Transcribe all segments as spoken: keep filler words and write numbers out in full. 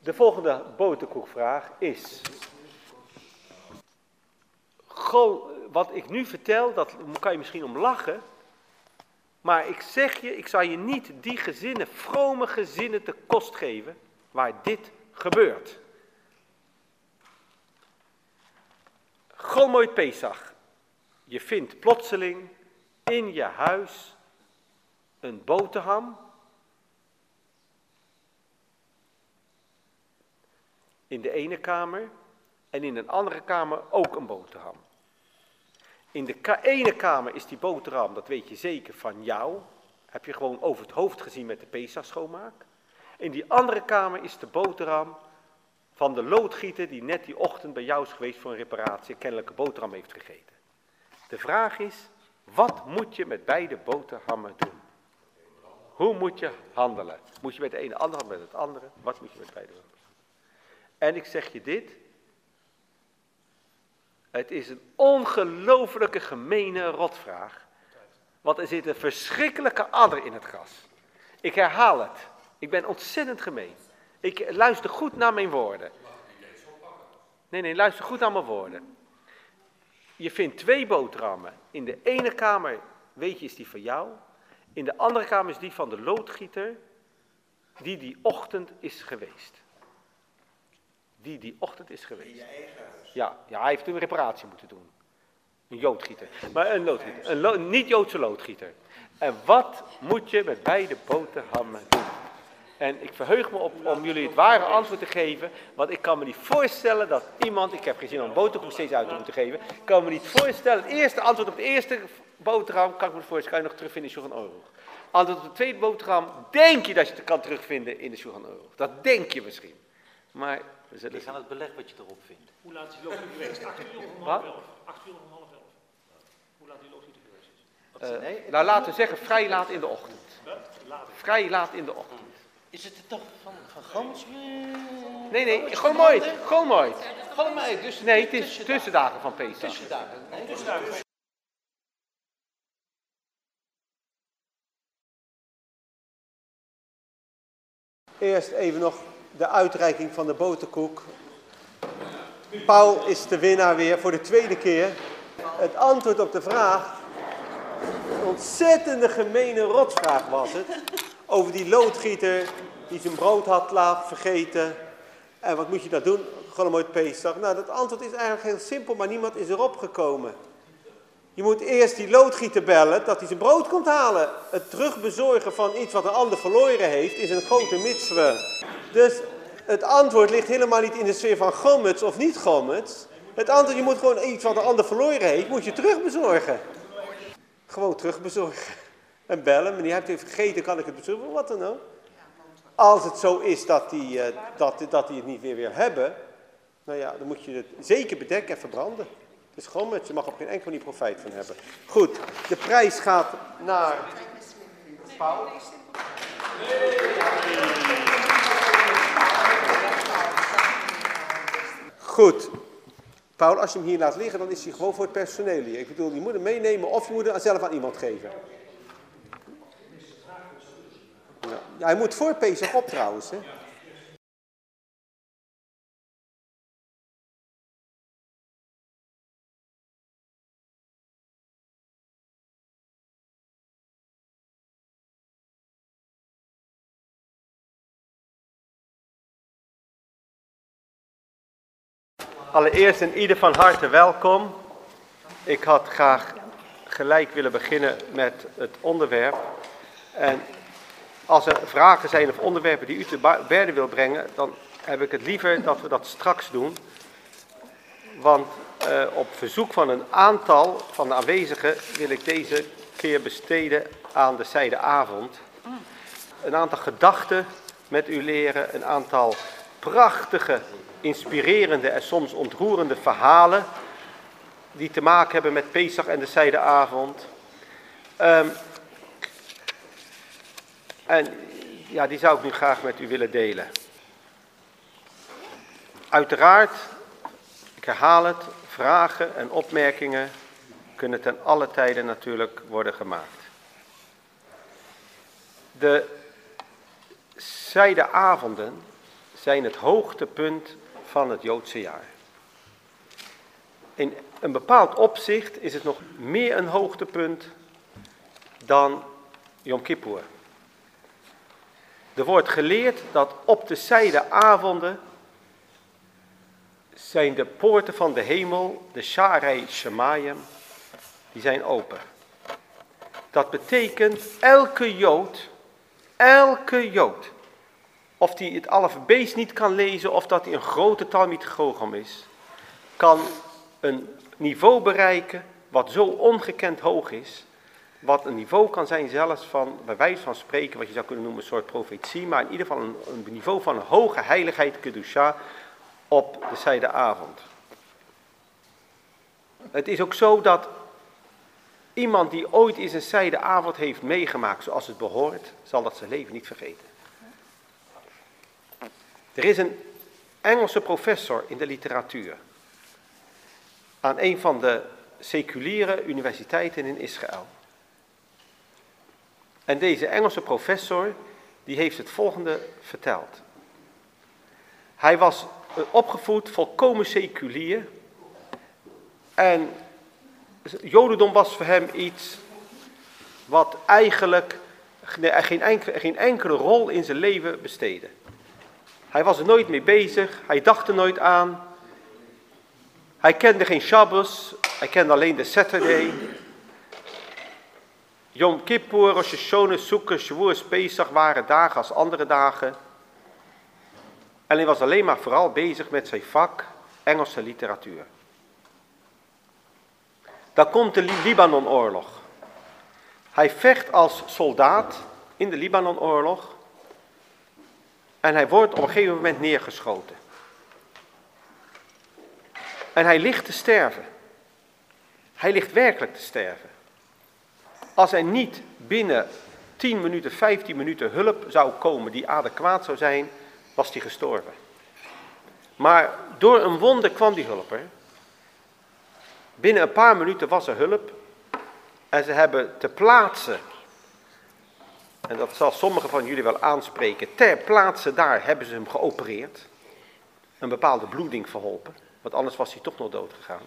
De volgende boterkoekvraag is, gewoon, wat ik nu vertel, dat kan je misschien om lachen, maar ik zeg je, ik zal je niet die gezinnen, vrome gezinnen te kost geven, waar dit gebeurt. Gewoon mooi Pesach. Je vindt plotseling in je huis een boterham. In de ene kamer en in een andere kamer ook een boterham. In de ka- ene kamer is die boterham, dat weet je zeker, van jou. Heb je gewoon over het hoofd gezien met de Pesach schoonmaak. In die andere kamer is de boterham van de loodgieter die net die ochtend bij jou is geweest voor een reparatie en kennelijk een boterham heeft gegeten. De vraag is, wat moet je met beide boterhammen doen? Hoe moet je handelen? Moet je met de ene andere met het andere? Wat moet je met beide doen? En ik zeg je dit. Het is een ongelooflijke gemene rotvraag. Want er zit een verschrikkelijke adder in het gras. Ik herhaal het. Ik ben ontzettend gemeen. Ik luister goed naar mijn woorden. Nee, nee, luister goed naar mijn woorden. Je vindt twee boterhammen. In de ene kamer, weet je, is die van jou. In de andere kamer is die van de loodgieter, die die ochtend is geweest. Die die ochtend is geweest. In je eigen huis? Ja, ja, hij heeft een reparatie moeten doen. Een loodgieter. Maar een loodgieter. Een lo- niet-Joodse loodgieter. En wat moet je met beide boterhammen doen? En ik verheug me op om jullie het ware antwoord te geven. Want ik kan me niet voorstellen dat iemand, ik heb geen zin om een boterkoek steeds uit te moeten geven. Ik kan me niet voorstellen, het eerste antwoord op de eerste boterham, kan ik me voorstellen, kan je nog terugvinden in Shulchan Aruch. Antwoord op de tweede boterham, denk je dat je het kan terugvinden in de Shulchan Aruch. Dat denk je misschien. Maar we zullen Ik ga het beleg wat je erop vindt. Hoe laat is die loodgieter geweest? Acht uur of Wat? half elf? Acht uur of half elf? Hoe laat die loodgieter geweest is? Uh, Nee, nou, laten we zeggen vrij laat in de ochtend. Huh? Later. Vrij laat in de ochtend. Is het er toch van, van Gomes? Nee, nee, gewoon mooi. Gewoon mooi. Gewoon mij, dus Nee, het is tussendagen van Pesach. tussendagen. Nee, Tussendagen. Eerst even nog de uitreiking van de boterkoek. Paul is de winnaar weer voor de tweede keer. Het antwoord op de vraag, een ontzettende gemene rotvraag was het. Over die loodgieter die zijn brood had laten vergeten. En wat moet je dat doen? Gewoon een mooi Pesach. Nou, dat antwoord is eigenlijk heel simpel, maar niemand is erop gekomen. Je moet eerst die loodgieter bellen dat hij zijn brood komt halen. Het terugbezorgen van iets wat een ander verloren heeft is een grote mitzwe. Dus het antwoord ligt helemaal niet in de sfeer van gommets of niet gommets. Het antwoord, je moet gewoon iets wat een ander verloren heeft, moet je terugbezorgen. Gewoon terugbezorgen. En bellen, meneer, hebt u vergeten, kan ik het bezorgen? Wat dan ook. Als het zo is dat hij uh, dat, dat die het niet weer wil hebben, nou ja, dan moet je het zeker bedekken en verbranden. Het is gewoon met, je mag op geen enkel manier profijt van hebben. Goed, de prijs gaat naar Paul. Goed. Paul, als je hem hier laat liggen, dan is hij gewoon voor het personeel hier. Ik bedoel, je moet hem meenemen of je moet hem zelf aan iemand geven. Ja, ja, hij moet voor Pesach op trouwens, hè. Allereerst en ieder van harte welkom. Ik had graag gelijk willen beginnen met het onderwerp. En als er vragen zijn of onderwerpen die u te berde wil brengen, dan heb ik het liever dat we dat straks doen. Want uh, op verzoek van een aantal van de aanwezigen wil ik deze keer besteden aan de zijdeavond. Een aantal gedachten met u leren, een aantal prachtige, inspirerende en soms ontroerende verhalen die te maken hebben met Pesach en de zijdeavond. Um, en ja, die zou ik nu graag met u willen delen. Uiteraard, ik herhaal het, vragen en opmerkingen kunnen ten alle tijden natuurlijk worden gemaakt. De zijdeavonden zijn het hoogtepunt van het Joodse jaar. In een bepaald opzicht is het nog meer een hoogtepunt dan Yom Kippur. Er wordt geleerd dat op de zijdeavonden zijn de poorten van de hemel, de Sharei Shemayim, die zijn open. Dat betekent elke Jood, elke Jood, of die het alfabeet niet kan lezen of dat hij een grote Talmid Chogam is, kan een niveau bereiken wat zo ongekend hoog is, wat een niveau kan zijn zelfs van, bij wijze van spreken, wat je zou kunnen noemen een soort profetie, maar in ieder geval een, een niveau van een hoge heiligheid, Kedusha, op de zijdeavond. Het is ook zo dat iemand die ooit eens een zijdeavond heeft meegemaakt zoals het behoort, zal dat zijn leven niet vergeten. Er is een Engelse professor in de literatuur aan een van de seculiere universiteiten in Israël. En deze Engelse professor, die heeft het volgende verteld. Hij was opgevoed volkomen seculier en Jodendom was voor hem iets wat eigenlijk geen enkele, geen enkele rol in zijn leven besteedde. Hij was er nooit mee bezig, hij dacht er nooit aan. Hij kende geen Shabbos, hij kende alleen de Saturday. Yom Kippur, Rosh Hashanah, Sukkot, Shavuos, Pesach waren dagen als andere dagen. En hij was alleen maar vooral bezig met zijn vak, Engelse literatuur. Dan komt de Libanonoorlog. Hij vecht als soldaat in de Libanonoorlog. En hij wordt op een gegeven moment neergeschoten. En hij ligt te sterven. Hij ligt werkelijk te sterven. Als hij niet binnen tien minuten, vijftien minuten hulp zou komen die adequaat zou zijn, was hij gestorven. Maar door een wonder kwam die hulp er. Binnen een paar minuten was er hulp. En ze hebben ter plaatse, en dat zal sommigen van jullie wel aanspreken, ter plaatse daar hebben ze hem geopereerd. Een bepaalde bloeding verholpen, want anders was hij toch nog dood gegaan.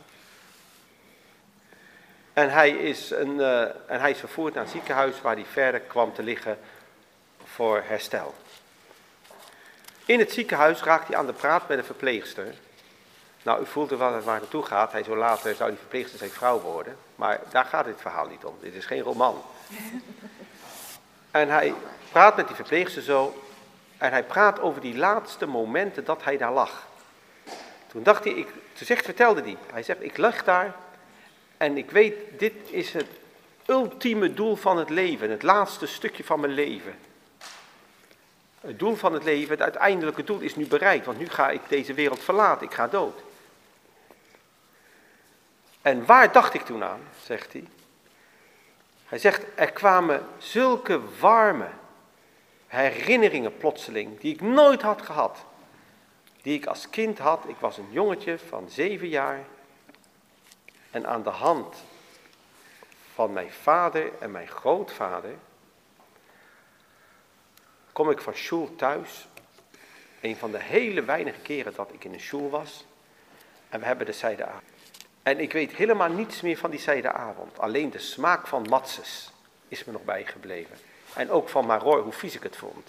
En hij is, een, uh, en hij is vervoerd naar een ziekenhuis waar hij verder kwam te liggen voor herstel. In het ziekenhuis raakt hij aan de praat met een verpleegster. Nou, u voelt er wel waar het naartoe gaat. Hij zou later, zou die verpleegster zijn vrouw worden. Maar daar gaat dit verhaal niet om. Dit is geen roman. En hij praat met die verpleegster zo. En hij praat over die laatste momenten dat hij daar lag. Toen dacht hij, ik, toen zegt, vertelde hij. Hij zegt, ik lag daar. En ik weet, dit is het ultieme doel van het leven. Het laatste stukje van mijn leven. Het doel van het leven, het uiteindelijke doel is nu bereikt. Want nu ga ik deze wereld verlaten. Ik ga dood. En waar dacht ik toen aan, zegt hij. Hij zegt, er kwamen zulke warme herinneringen plotseling, die ik nooit had gehad. Die ik als kind had. Ik was een jongetje van zeven jaar. En aan de hand van mijn vader en mijn grootvader kom ik van shul thuis. Een van de hele weinige keren dat ik in een shul was. En we hebben de zijdeavond. En ik weet helemaal niets meer van die zijdeavond. Alleen de smaak van matzes is me nog bijgebleven. En ook van maror, hoe vies ik het vond.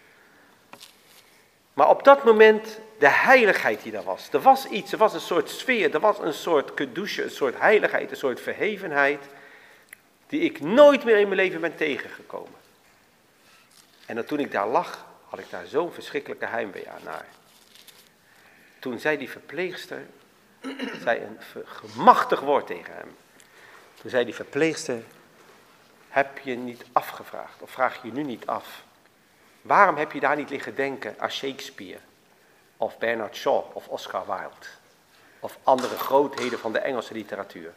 Maar op dat moment, de heiligheid die daar was. Er was iets, er was een soort sfeer, er was een soort kedusha, een soort heiligheid, een soort verhevenheid. Die ik nooit meer in mijn leven ben tegengekomen. En dat toen ik daar lag, had ik daar zo'n verschrikkelijke heimwee aan naar. Toen zei die verpleegster, zei een gemachtig woord tegen hem. Toen zei die verpleegster, heb je niet afgevraagd, of vraag je nu niet af. Waarom heb je daar niet liggen denken aan Shakespeare, of Bernard Shaw, of Oscar Wilde, of andere grootheden van de Engelse literatuur?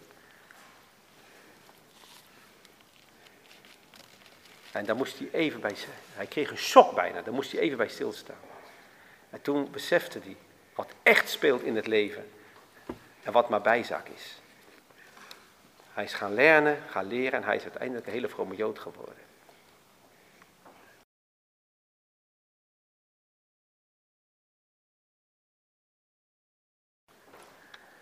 En daar moest hij even bij, hij kreeg een shock bijna, daar moest hij even bij stilstaan. En toen besefte hij wat echt speelt in het leven en wat maar bijzaak is. Hij is gaan leren, gaan leren en hij is uiteindelijk een hele vrome Jood geworden.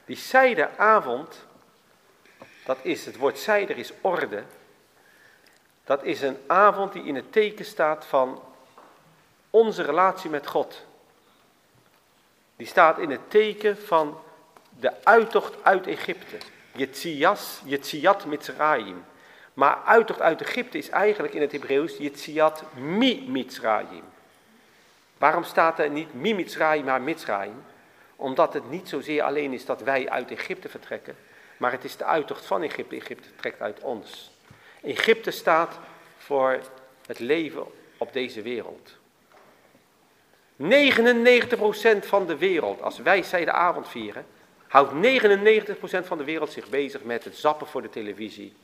Die zijderavond, dat is, het woord zijder is orde. Dat is een avond die in het teken staat van onze relatie met God. Die staat in het teken van de uittocht uit Egypte. Yetzias, Yetziat Mitzrayim. Maar uittocht uit Egypte is eigenlijk in het Hebreeuws Yetziat mi Mitzrayim. Waarom staat er niet mi Mitzrayim, maar Mitzrayim? Omdat het niet zozeer alleen is dat wij uit Egypte vertrekken, maar het is de uittocht van Egypte. Egypte trekt uit ons. Egypte staat voor het leven op deze wereld. negenennegentig procent van de wereld, als wij zijdeavond vieren, houdt negenennegentig procent van de wereld zich bezig met het zappen voor de televisie.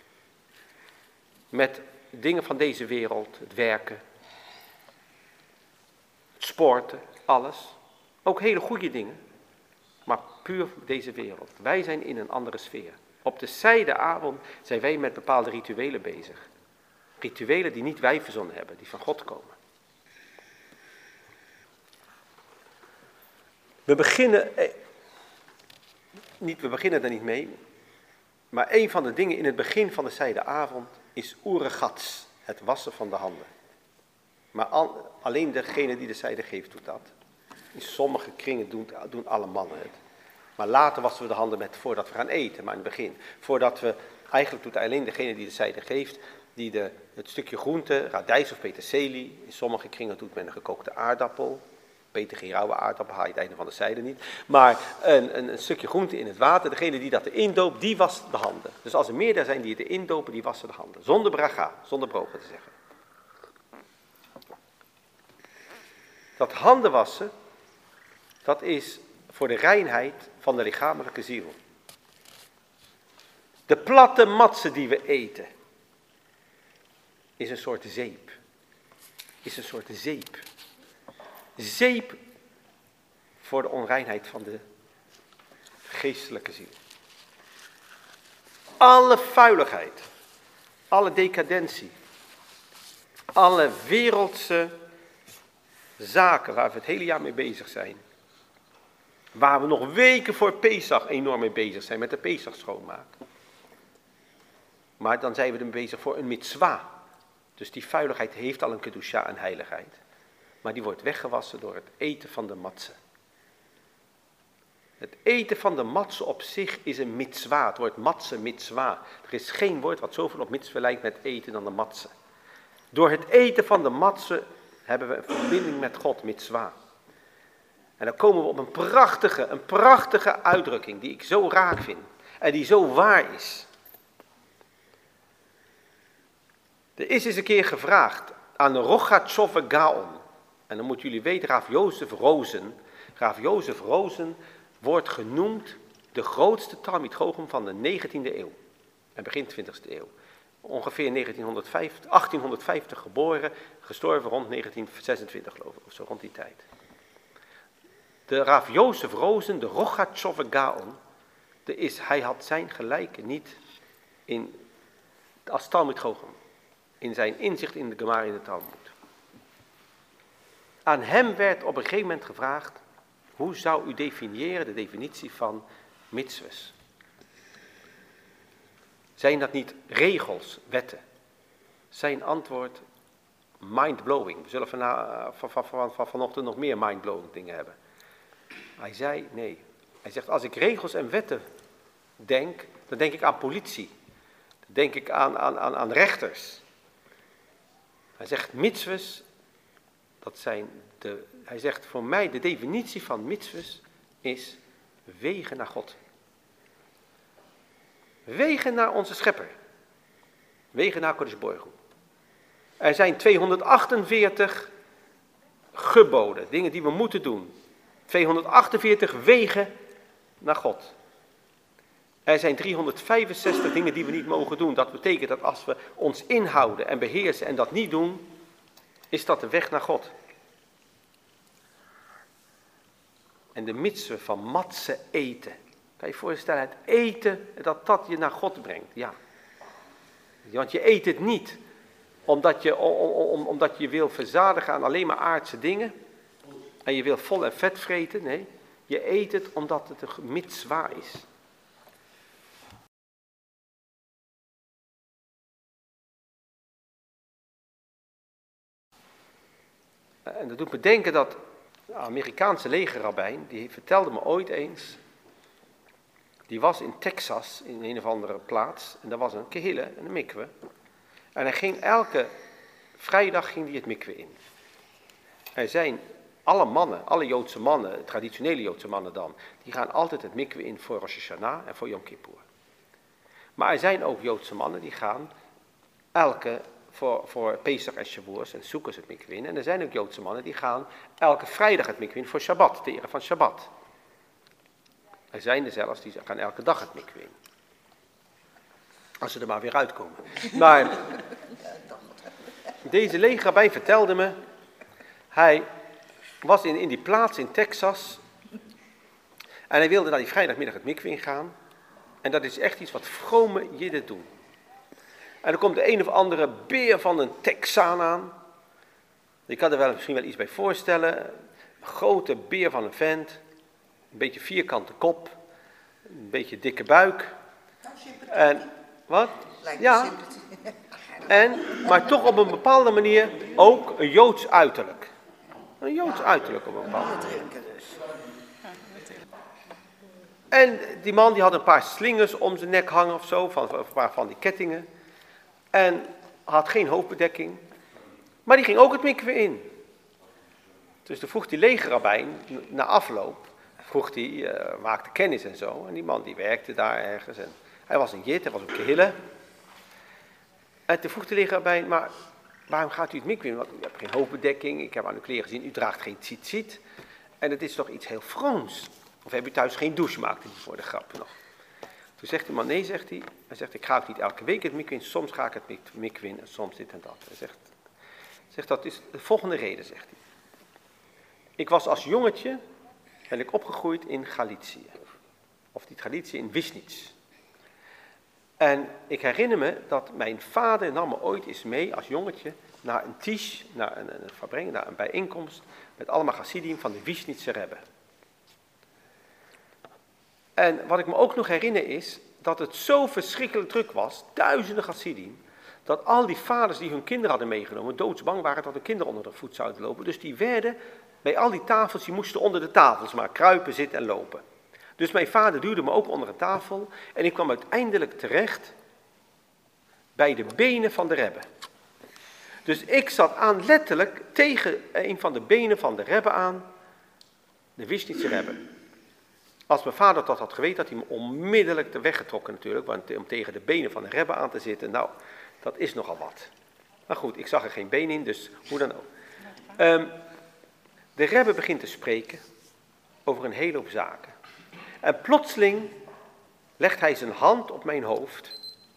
Met dingen van deze wereld, het werken, het sporten, alles. Ook hele goede dingen, maar puur deze wereld. Wij zijn in een andere sfeer. Op de zijdeavond zijn wij met bepaalde rituelen bezig. Rituelen die niet wij verzonnen hebben, die van God komen. We beginnen, eh, niet, we beginnen daar niet mee, maar een van de dingen in het begin van de zijdeavond is oeregats, het wassen van de handen. Maar al, alleen degene die de zijde geeft doet dat. In sommige kringen doen, doen alle mannen het. Maar later wassen we de handen met voordat we gaan eten, maar in het begin. Voordat we, eigenlijk doet alleen degene die de zijde geeft, die de, het stukje groente, radijs of peterselie, in sommige kringen doet men een gekookte aardappel. Beter geen rauwe aardappel, haal je het einde van de zijde niet. Maar een, een, een stukje groente in het water, degene die dat erin doopt, die wast de handen. Dus als er meerdere zijn die het erin dopen, die wassen de handen. Zonder braga, zonder brogen te zeggen. Dat handen wassen, dat is voor de reinheid van de lichamelijke ziel. De platte matsen die we eten, is een soort zeep. Is een soort zeep. Zeep voor de onreinheid van de geestelijke ziel. Alle vuiligheid, alle decadentie, alle wereldse zaken waar we het hele jaar mee bezig zijn. Waar we nog weken voor Pesach enorm mee bezig zijn, met de Pesach schoonmaken. Maar dan zijn we er bezig voor een mitzwa. Dus die vuiligheid heeft al een kedusha, een heiligheid. Maar die wordt weggewassen door het eten van de matsen. Het eten van de matsen op zich is een mitzwa. Het woord matsen, mitzwa. Er is geen woord wat zoveel op mitzwa lijkt met eten dan de matsen. Door het eten van de matsen hebben we een verbinding met God, mitzwa. En dan komen we op een prachtige, een prachtige uitdrukking die ik zo raak vind. En die zo waar is. Er is eens een keer gevraagd aan de Rogatshove Gaon. En dan moeten jullie weten, Rav Jozef Rozen. Rav Jozef Rozen wordt genoemd de grootste Talmid Chochem van de negentiende eeuw. En begin twintigste eeuw. Ongeveer negentienhonderdvijftig, achttienhonderdvijftig geboren, gestorven rond negentien zesentwintig geloof ik, of zo rond die tijd. De Rav Jozef Rozen, de Rogatshove Gaon, de is, hij had zijn gelijke niet in, als Talmid Chochem. In zijn inzicht in de Gemara in de Talmud. Aan hem werd op een gegeven moment gevraagd, hoe zou u definiëren de definitie van mitzvahs? Zijn dat niet regels, wetten? Zijn antwoord, mindblowing. We zullen van, van, van, van, van vanochtend nog meer mindblowing dingen hebben. Hij zei, nee. Hij zegt, als ik regels en wetten denk, dan denk ik aan politie. Dan denk ik aan, aan, aan, aan rechters. Hij zegt, mitzvahs, dat zijn de, hij zegt, voor mij de definitie van mitzvahs is wegen naar God. Wegen naar onze schepper. Wegen naar Kodesh Baruch Hu. Er zijn tweehonderdachtenveertig geboden, dingen die we moeten doen. tweehonderdachtenveertig wegen naar God. Er zijn driehonderdvijfenzestig dingen die we niet mogen doen. Dat betekent dat als we ons inhouden en beheersen en dat niet doen, is dat de weg naar God. En de mitzwe van matse eten. Kan je je voorstellen, het eten, dat dat je naar God brengt. Ja. Want je eet het niet omdat je, om, om, omdat je wil verzadigen aan alleen maar aardse dingen. En je wil vol en vet vreten. Nee, Je eet het omdat het een mitzwa is. En dat doet me denken dat de Amerikaanse legerrabbijn, die vertelde me ooit eens, die was in Texas, in een of andere plaats, en daar was een kehille, een mikwe. En hij ging elke vrijdag ging hij het mikwe in. Er zijn alle mannen, alle Joodse mannen, traditionele Joodse mannen dan, die gaan altijd het mikwe in voor Rosh Hashanah en voor Yom Kippur. Maar er zijn ook Joodse mannen die gaan elke, voor, voor Pesach en Shavuos en Sukkot het mikwe in. En er zijn ook Joodse mannen die gaan elke vrijdag het mikwe in voor Shabbat, de ere van Shabbat. Er zijn er zelfs die gaan elke dag het mikwe in. Als ze er maar weer uitkomen. Maar deze legerrabbijn vertelde me, hij was in, in die plaats in Texas en hij wilde naar die vrijdagmiddag het mikwe ingaan. En dat is echt iets wat vrome jidden doen. En dan komt de een of andere beer van een Texaan aan. Je kan er wel misschien wel iets bij voorstellen. Een grote beer van een vent. Een beetje vierkante kop. Een beetje dikke buik. En, wat? Ja. En, maar toch op een bepaalde manier ook een Joods uiterlijk. Een Joods uiterlijk op een bepaalde manier. En die man die had een paar slingers om zijn nek hangen of zo, van, een paar van die kettingen. En had geen hoofdbedekking. Maar die ging ook het mikwe in. Dus toen vroeg die legerrabbijn, na afloop, vroeg hij, uh, maakte kennis en zo. En die man die werkte daar ergens. En hij was een jid, hij was een kehille. En toen vroeg de legerrabbijn, maar waarom gaat u het mikwe in? Want u hebt geen hoofdbedekking, ik heb aan uw kleren gezien, u draagt geen tzitzit. En het is toch iets heel vrooms. Of heb je thuis geen douche, maakte hij voor de grap nog. Toen zegt die man, nee, zegt hij. Hij zegt, ik ga ook niet elke week het mikwe in, soms ga ik het mikwe in en soms dit en dat. Hij zegt, zegt, dat is de volgende reden, zegt hij. Ik was als jongetje, ben ik opgegroeid in Galicië. Of niet Galicië, in Wisnitz. En ik herinner me dat mijn vader nam me ooit eens mee als jongetje naar een tisch, naar een, een, een, naar een bijeenkomst met allemaal Hasidim van de Wisnitzer Rebbe. En wat ik me ook nog herinner is dat het zo verschrikkelijk druk was, duizenden Hasidim, dat al die vaders die hun kinderen hadden meegenomen doodsbang waren dat hun kinderen onder de voet zouden lopen. Dus die werden bij al die tafels, die moesten onder de tafels maar kruipen, zitten en lopen. Dus mijn vader duwde me ook onder een tafel en ik kwam uiteindelijk terecht bij de benen van de Rebbe. Dus ik zat aan letterlijk tegen een van de benen van de Rebbe aan, de Wisnitzer Rebbe. Als mijn vader dat had geweten, had hij me onmiddellijk weggetrokken natuurlijk, want om tegen de benen van de Rebbe aan te zitten, nou, dat is nogal wat. Maar goed, ik zag er geen been in, dus hoe dan ook. Um, de Rebbe begint te spreken over een hele hoop zaken. En plotseling legt hij zijn hand op mijn hoofd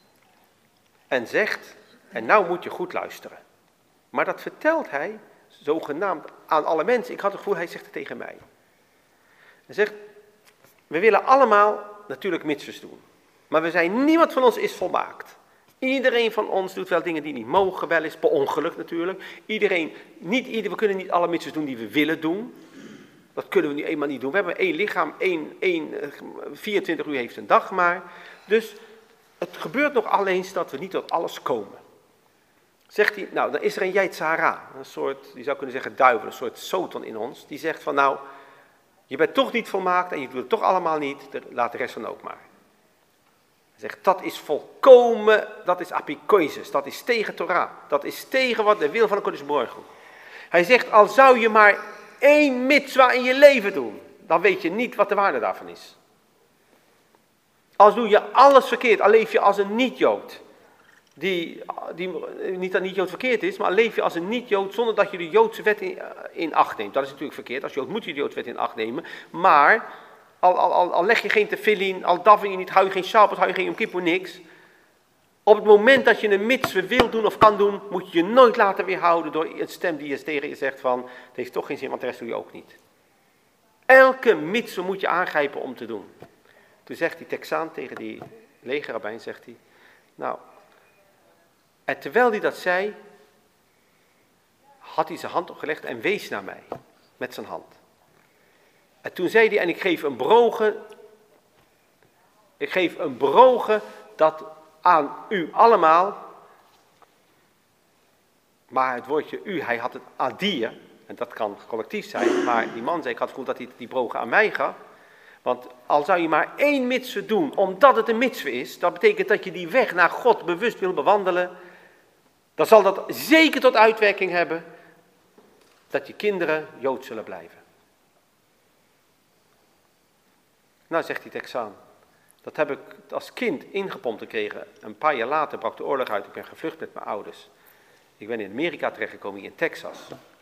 en zegt, en nou moet je goed luisteren. Maar dat vertelt hij zogenaamd aan alle mensen. Ik had het gevoel, hij zegt het tegen mij. Hij zegt, we willen allemaal natuurlijk mitzvahs doen. Maar we zijn, niemand van ons is volmaakt. Iedereen van ons doet wel dingen die niet mogen, wel eens per ongeluk natuurlijk. Iedereen, niet ieder, we kunnen niet alle mitzvahs doen die we willen doen. Dat kunnen we nu eenmaal niet doen. We hebben één lichaam, één, één, vierentwintig uur heeft een dag maar. Dus het gebeurt nog alleen dat we niet tot alles komen. Zegt hij, nou dan is er een Yetzer Hara, een soort, die zou kunnen zeggen duivel, een soort Soton in ons. Die zegt van nou, je bent toch niet volmaakt en je doet het toch allemaal niet, laat de rest van ook maar. Hij zegt, dat is volkomen, dat is apikoises, dat is tegen Torah. Dat is tegen wat de wil van de Kodesh Baruch Hu. Hij zegt, al zou je maar één mitzwa in je leven doen, dan weet je niet wat de waarde daarvan is. Als doe je alles verkeerd, al leef je als een niet-Jood, die, die niet dat niet-Jood verkeerd is, maar leef je als een niet-Jood zonder dat je de Joodse wet in, in acht neemt. Dat is natuurlijk verkeerd, als Jood moet je de Joodse wet in acht nemen, maar al, al, al, al leg je geen tefillin, al daven je niet, hou je geen Shabbat, hou je geen Yom Kippur, niks. Op het moment dat je een mitzwe wil doen of kan doen, moet je je nooit laten weerhouden door een stem die je tegen je zegt van, het heeft toch geen zin, want de rest doe je ook niet. Elke mitzwe moet je aangrijpen om te doen. Toen zegt die Texaan tegen die legerrabbijn, zegt hij, nou, en terwijl hij dat zei, had hij zijn hand opgelegd en wees naar mij, met zijn hand. En toen zei hij, en ik geef een brogen, ik geef een brogen dat aan u allemaal, maar het woordje u, hij had het adir, en dat kan collectief zijn, maar die man zei, ik had het gevoel dat hij die brogen aan mij gaf. Want al zou je maar één mitzwe doen, omdat het een mitzwe is, dat betekent dat je die weg naar God bewust wil bewandelen, dan zal dat zeker tot uitwerking hebben dat je kinderen Jood zullen blijven. Nou, zegt hij het examen. Dat heb ik als kind ingepompt gekregen. Een paar jaar later brak de oorlog uit. Ik ben gevlucht met mijn ouders. Ik ben in Amerika terechtgekomen, hier in Texas.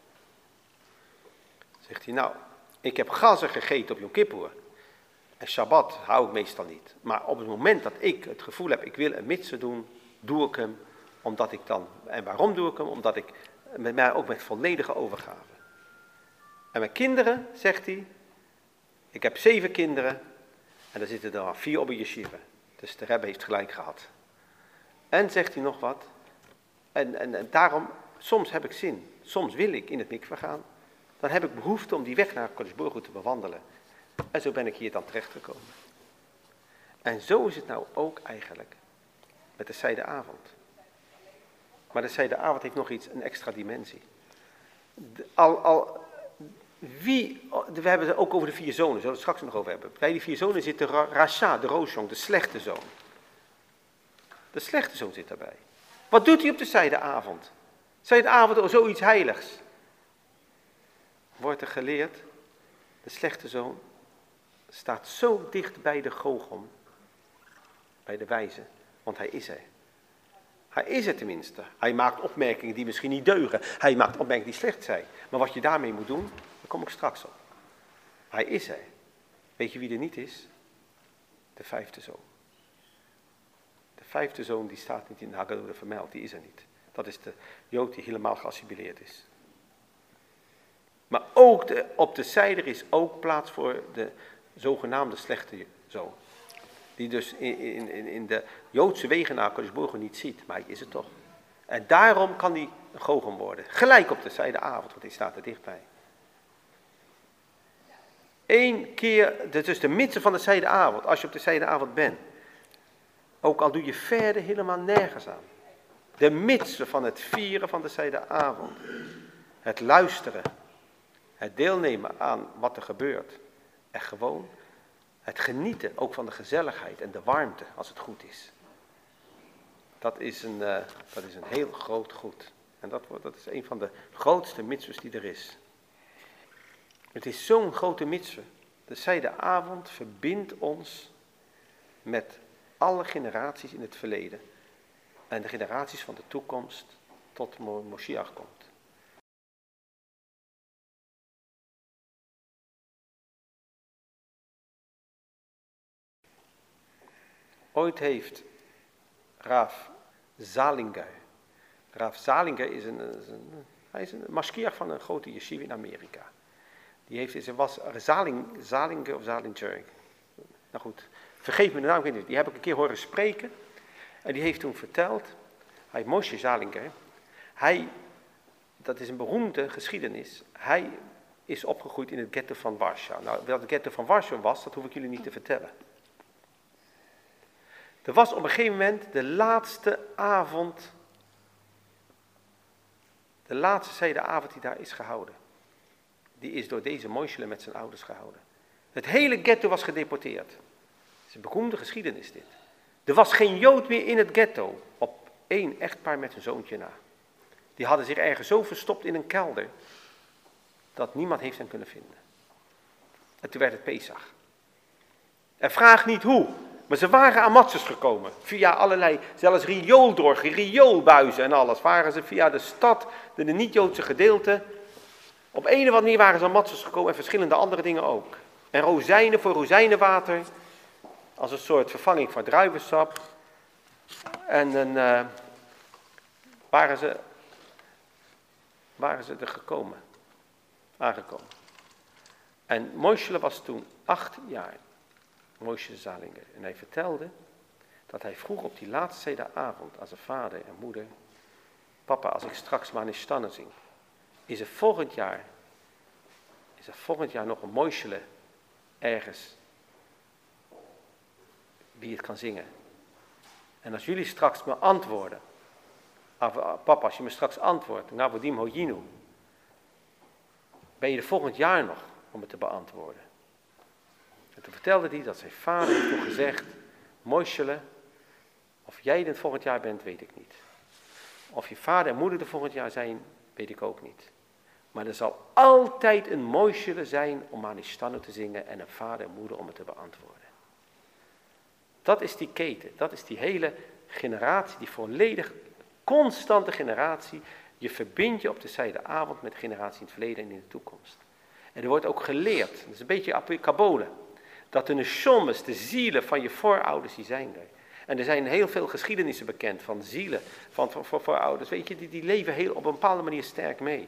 Zegt hij, nou, ik heb gazen gegeten op Yom Kippur. En Shabbat hou ik meestal niet. Maar op het moment dat ik het gevoel heb, ik wil een mitzwe doen, doe ik hem. Omdat ik dan, en waarom doe ik hem? Omdat ik, met mij ook met volledige overgave. En mijn kinderen, zegt hij, ik heb zeven kinderen. En daar zitten er vier op een yeshiva. Dus de Rebbe heeft gelijk gehad. En zegt hij nog wat. En, en, en daarom, soms heb ik zin. Soms wil ik in het mikve gaan. Dan heb ik behoefte om die weg naar Kodesh Baruch Hu te bewandelen. En zo ben ik hier dan terechtgekomen. En zo is het nou ook eigenlijk met de zijdeavond. Maar de zijdeavond heeft nog iets, een extra dimensie. De, al, al, wie, we hebben het ook over de vier zonen, zullen we het straks nog over hebben. Bij die vier zonen zit de Rasha, de roosjong, de slechte zoon. De slechte zoon zit daarbij. Wat doet hij op de zijdeavond? Zijdeavond is zoiets heiligs. Wordt er geleerd, de slechte zoon staat zo dicht bij de Gogom, bij de wijze, want hij is er. Hij is er tenminste. Hij maakt opmerkingen die misschien niet deugen. Hij maakt opmerkingen die slecht zijn. Maar wat je daarmee moet doen, daar kom ik straks op. Hij is er. Weet je wie er niet is? De vijfde zoon. De vijfde zoon die staat niet in de Haggadah vermeld, die is er niet. Dat is de Jood die helemaal geassimileerd is. Maar ook de, op de zijde is ook plaats voor de zogenaamde slechte zoon. Die dus in, in, in de Joodse wegen naar Kodesh Baruch Hu niet ziet, maar hij is het toch. En daarom kan hij een Gogom worden. Gelijk op de zijdeavond, want hij staat er dichtbij. Eén keer, dat is de midden van de zijdeavond, als je op de zijdeavond bent. Ook al doe je verder helemaal nergens aan. De midden van het vieren van de zijdeavond. Het luisteren. Het deelnemen aan wat er gebeurt. En gewoon het genieten ook van de gezelligheid en de warmte als het goed is. Dat is een, uh, dat is een heel groot goed. En dat, wordt, dat is een van de grootste mitzvahs die er is. Het is zo'n grote mitzvah. De zijdeavond verbindt ons met alle generaties in het verleden. En de generaties van de toekomst tot Moshiach komt. Ooit heeft Rav Zalinger, Rav Zalinger is een, is een, hij is een maskiach van een grote yeshiva in Amerika. Die heeft, ze was Zaling, Zalinger of Zalinger, nou goed, vergeef me de naam, ik weet niet, die heb ik een keer horen spreken. En die heeft toen verteld, hij Moshe Zalinger, hij, dat is een beroemde geschiedenis, hij is opgegroeid in het ghetto van Warschau. Nou, wat het ghetto van Warschau was, dat hoef ik jullie niet te vertellen. Er was op een gegeven moment de laatste avond, de laatste zijdeavond die daar is gehouden. Die is door deze Moishe met zijn ouders gehouden. Het hele ghetto was gedeporteerd. Het is een beroemde geschiedenis dit. Er was geen Jood meer in het ghetto, op één echtpaar met een zoontje na. Die hadden zich ergens zo verstopt in een kelder, dat niemand heeft hen kunnen vinden. En toen werd het Pesach. En vraag niet hoe. Maar ze waren aan matzes gekomen, via allerlei, zelfs rioolborgen, rioolbuizen en alles, waren ze via de stad, de niet-Joodse gedeelte, op een of andere manier waren ze aan matzes gekomen en verschillende andere dingen ook. En rozijnen voor rozijnenwater, als een soort vervanging voor druivensap. En dan uh, waren, ze, waren ze er gekomen, aangekomen. En Moshe was toen acht jaar. Moshe Zalinger. En hij vertelde dat hij vroeg op die laatste zijdeavond aan zijn vader en moeder: papa, als ik straks Manishtanen zing, is er volgend jaar, is er volgend jaar nog een Moshe ergens wie het kan zingen. En als jullie straks me antwoorden, papa, als je me straks antwoordt, Navodim Hoyinu, ben je er volgend jaar nog om het te beantwoorden. En toen vertelde hij dat zijn vader heeft toen gezegd, Moishele, of jij er volgend jaar bent, weet ik niet. Of je vader en moeder er volgend jaar zijn, weet ik ook niet. Maar er zal altijd een Moishele zijn om aan die stannen te zingen en een vader en moeder om het te beantwoorden. Dat is die keten, dat is die hele generatie, die volledig constante generatie. Je verbindt je op de zijdeavond met de generatie in het verleden en in de toekomst. En er wordt ook geleerd, dat is een beetje Kabbalah, dat de neshomes, de zielen van je voorouders, die zijn er. En er zijn heel veel geschiedenissen bekend van zielen, van, van, van voorouders, weet je, die, die leven heel, op een bepaalde manier sterk mee.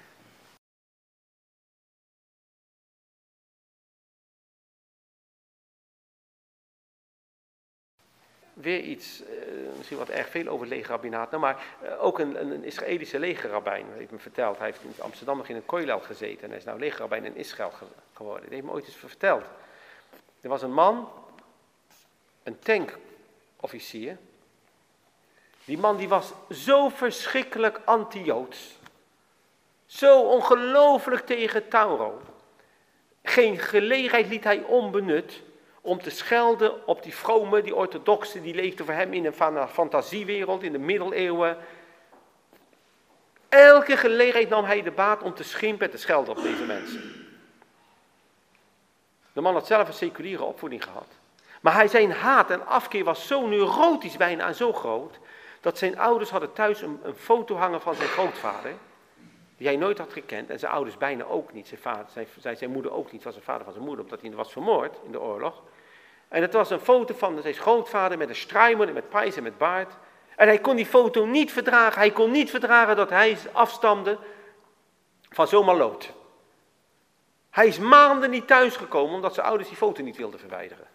Weer iets, uh, misschien wat erg veel over het legerrabbinaat, nou, maar uh, ook een, een Israëlische legerrabbijn, heeft me verteld. Hij heeft in Amsterdam nog in een koilel gezeten en hij is nou legerrabbijn in Israël ge geworden. Dat heeft me ooit eens verteld. Er was een man, een tankofficier. Die man die was zo verschrikkelijk anti-Joods. Zo ongelooflijk tegen Tauro. Geen gelegenheid liet hij onbenut om te schelden op die vrome, die orthodoxen, die leefden voor hem in een fantasiewereld, in de middeleeuwen. Elke gelegenheid nam hij de baat om te schimpen en te schelden op deze mensen. De man had zelf een seculiere opvoeding gehad. Maar hij, zijn haat en afkeer was zo neurotisch bijna en zo groot, dat zijn ouders hadden thuis een, een foto hangen van zijn grootvader, die hij nooit had gekend, en zijn ouders bijna ook niet. Zijn, vader, zijn, zijn, zijn moeder ook niet, was een vader van zijn moeder, omdat hij was vermoord in de oorlog. En het was een foto van zijn grootvader met een struimer, met prijs en met baard. En hij kon die foto niet verdragen. Hij kon niet verdragen dat hij afstamde van zo'n maloot. Hij is maanden niet thuisgekomen omdat zijn ouders die foto niet wilden verwijderen.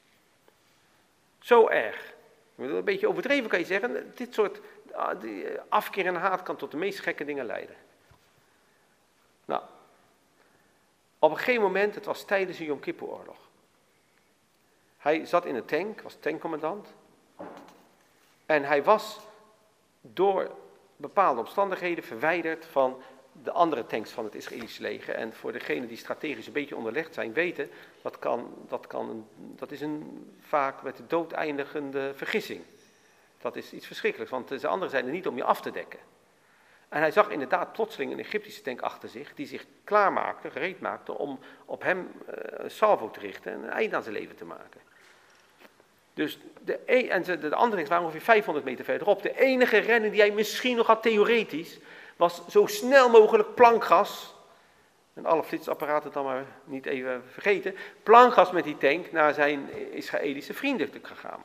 Zo erg. Een beetje overdreven kan je zeggen. Dit soort afkeer en haat kan tot de meest gekke dingen leiden. Nou, op een gegeven moment, het was tijdens de Yom Kippur-oorlog. Hij zat in een tank, was tankcommandant. En hij was door bepaalde omstandigheden verwijderd van de andere tanks van het Israëlische leger. En voor degenen die strategisch een beetje onderlegd zijn, weten, dat, kan, dat, kan een, dat is een vaak met de dood eindigende vergissing. Dat is iets verschrikkelijks, want de anderen zijn er niet om je af te dekken. En hij zag inderdaad plotseling een Egyptische tank achter zich, die zich klaarmaakte, gereed maakte om op hem uh, een salvo te richten en een einde aan zijn leven te maken. Dus de, en de, de andere tanks waren ongeveer vijfhonderd meter verderop. De enige rennen die hij misschien nog had theoretisch, was zo snel mogelijk plankgas, en alle flitsapparaten dan maar niet even vergeten, plankgas met die tank naar zijn Israëlische vrienden te gaan.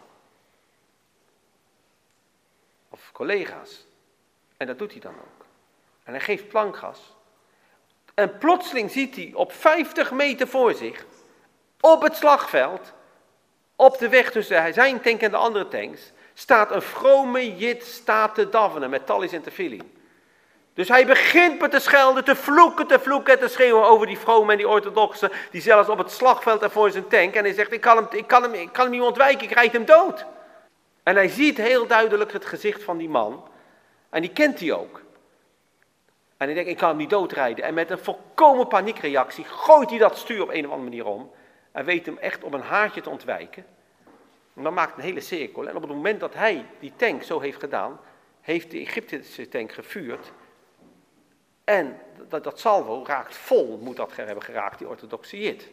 Of collega's. En dat doet hij dan ook. En hij geeft plankgas. En plotseling ziet hij op vijftig meter voor zich, op het slagveld, op de weg tussen zijn tank en de andere tanks, staat een vrome Jid staat te davenen met talis en tefillin. Dus hij begint met te schelden, te vloeken, te vloeken en te schreeuwen over die vrome en die orthodoxen, die zelfs op het slagveld en voor zijn tank. En hij zegt, ik kan hem, ik kan hem, ik kan hem niet ontwijken, ik rijd hem dood. En hij ziet heel duidelijk het gezicht van die man. En die kent hij ook. En hij denkt, ik kan hem niet doodrijden. En met een volkomen paniekreactie gooit hij dat stuur op een of andere manier om. En weet hem echt op een haartje te ontwijken. En dan maakt een hele cirkel. En op het moment dat hij die tank zo heeft gedaan, heeft de Egyptische tank gevuurd. En dat, dat salvo raakt vol, moet dat hebben geraakt, die orthodoxe Jid.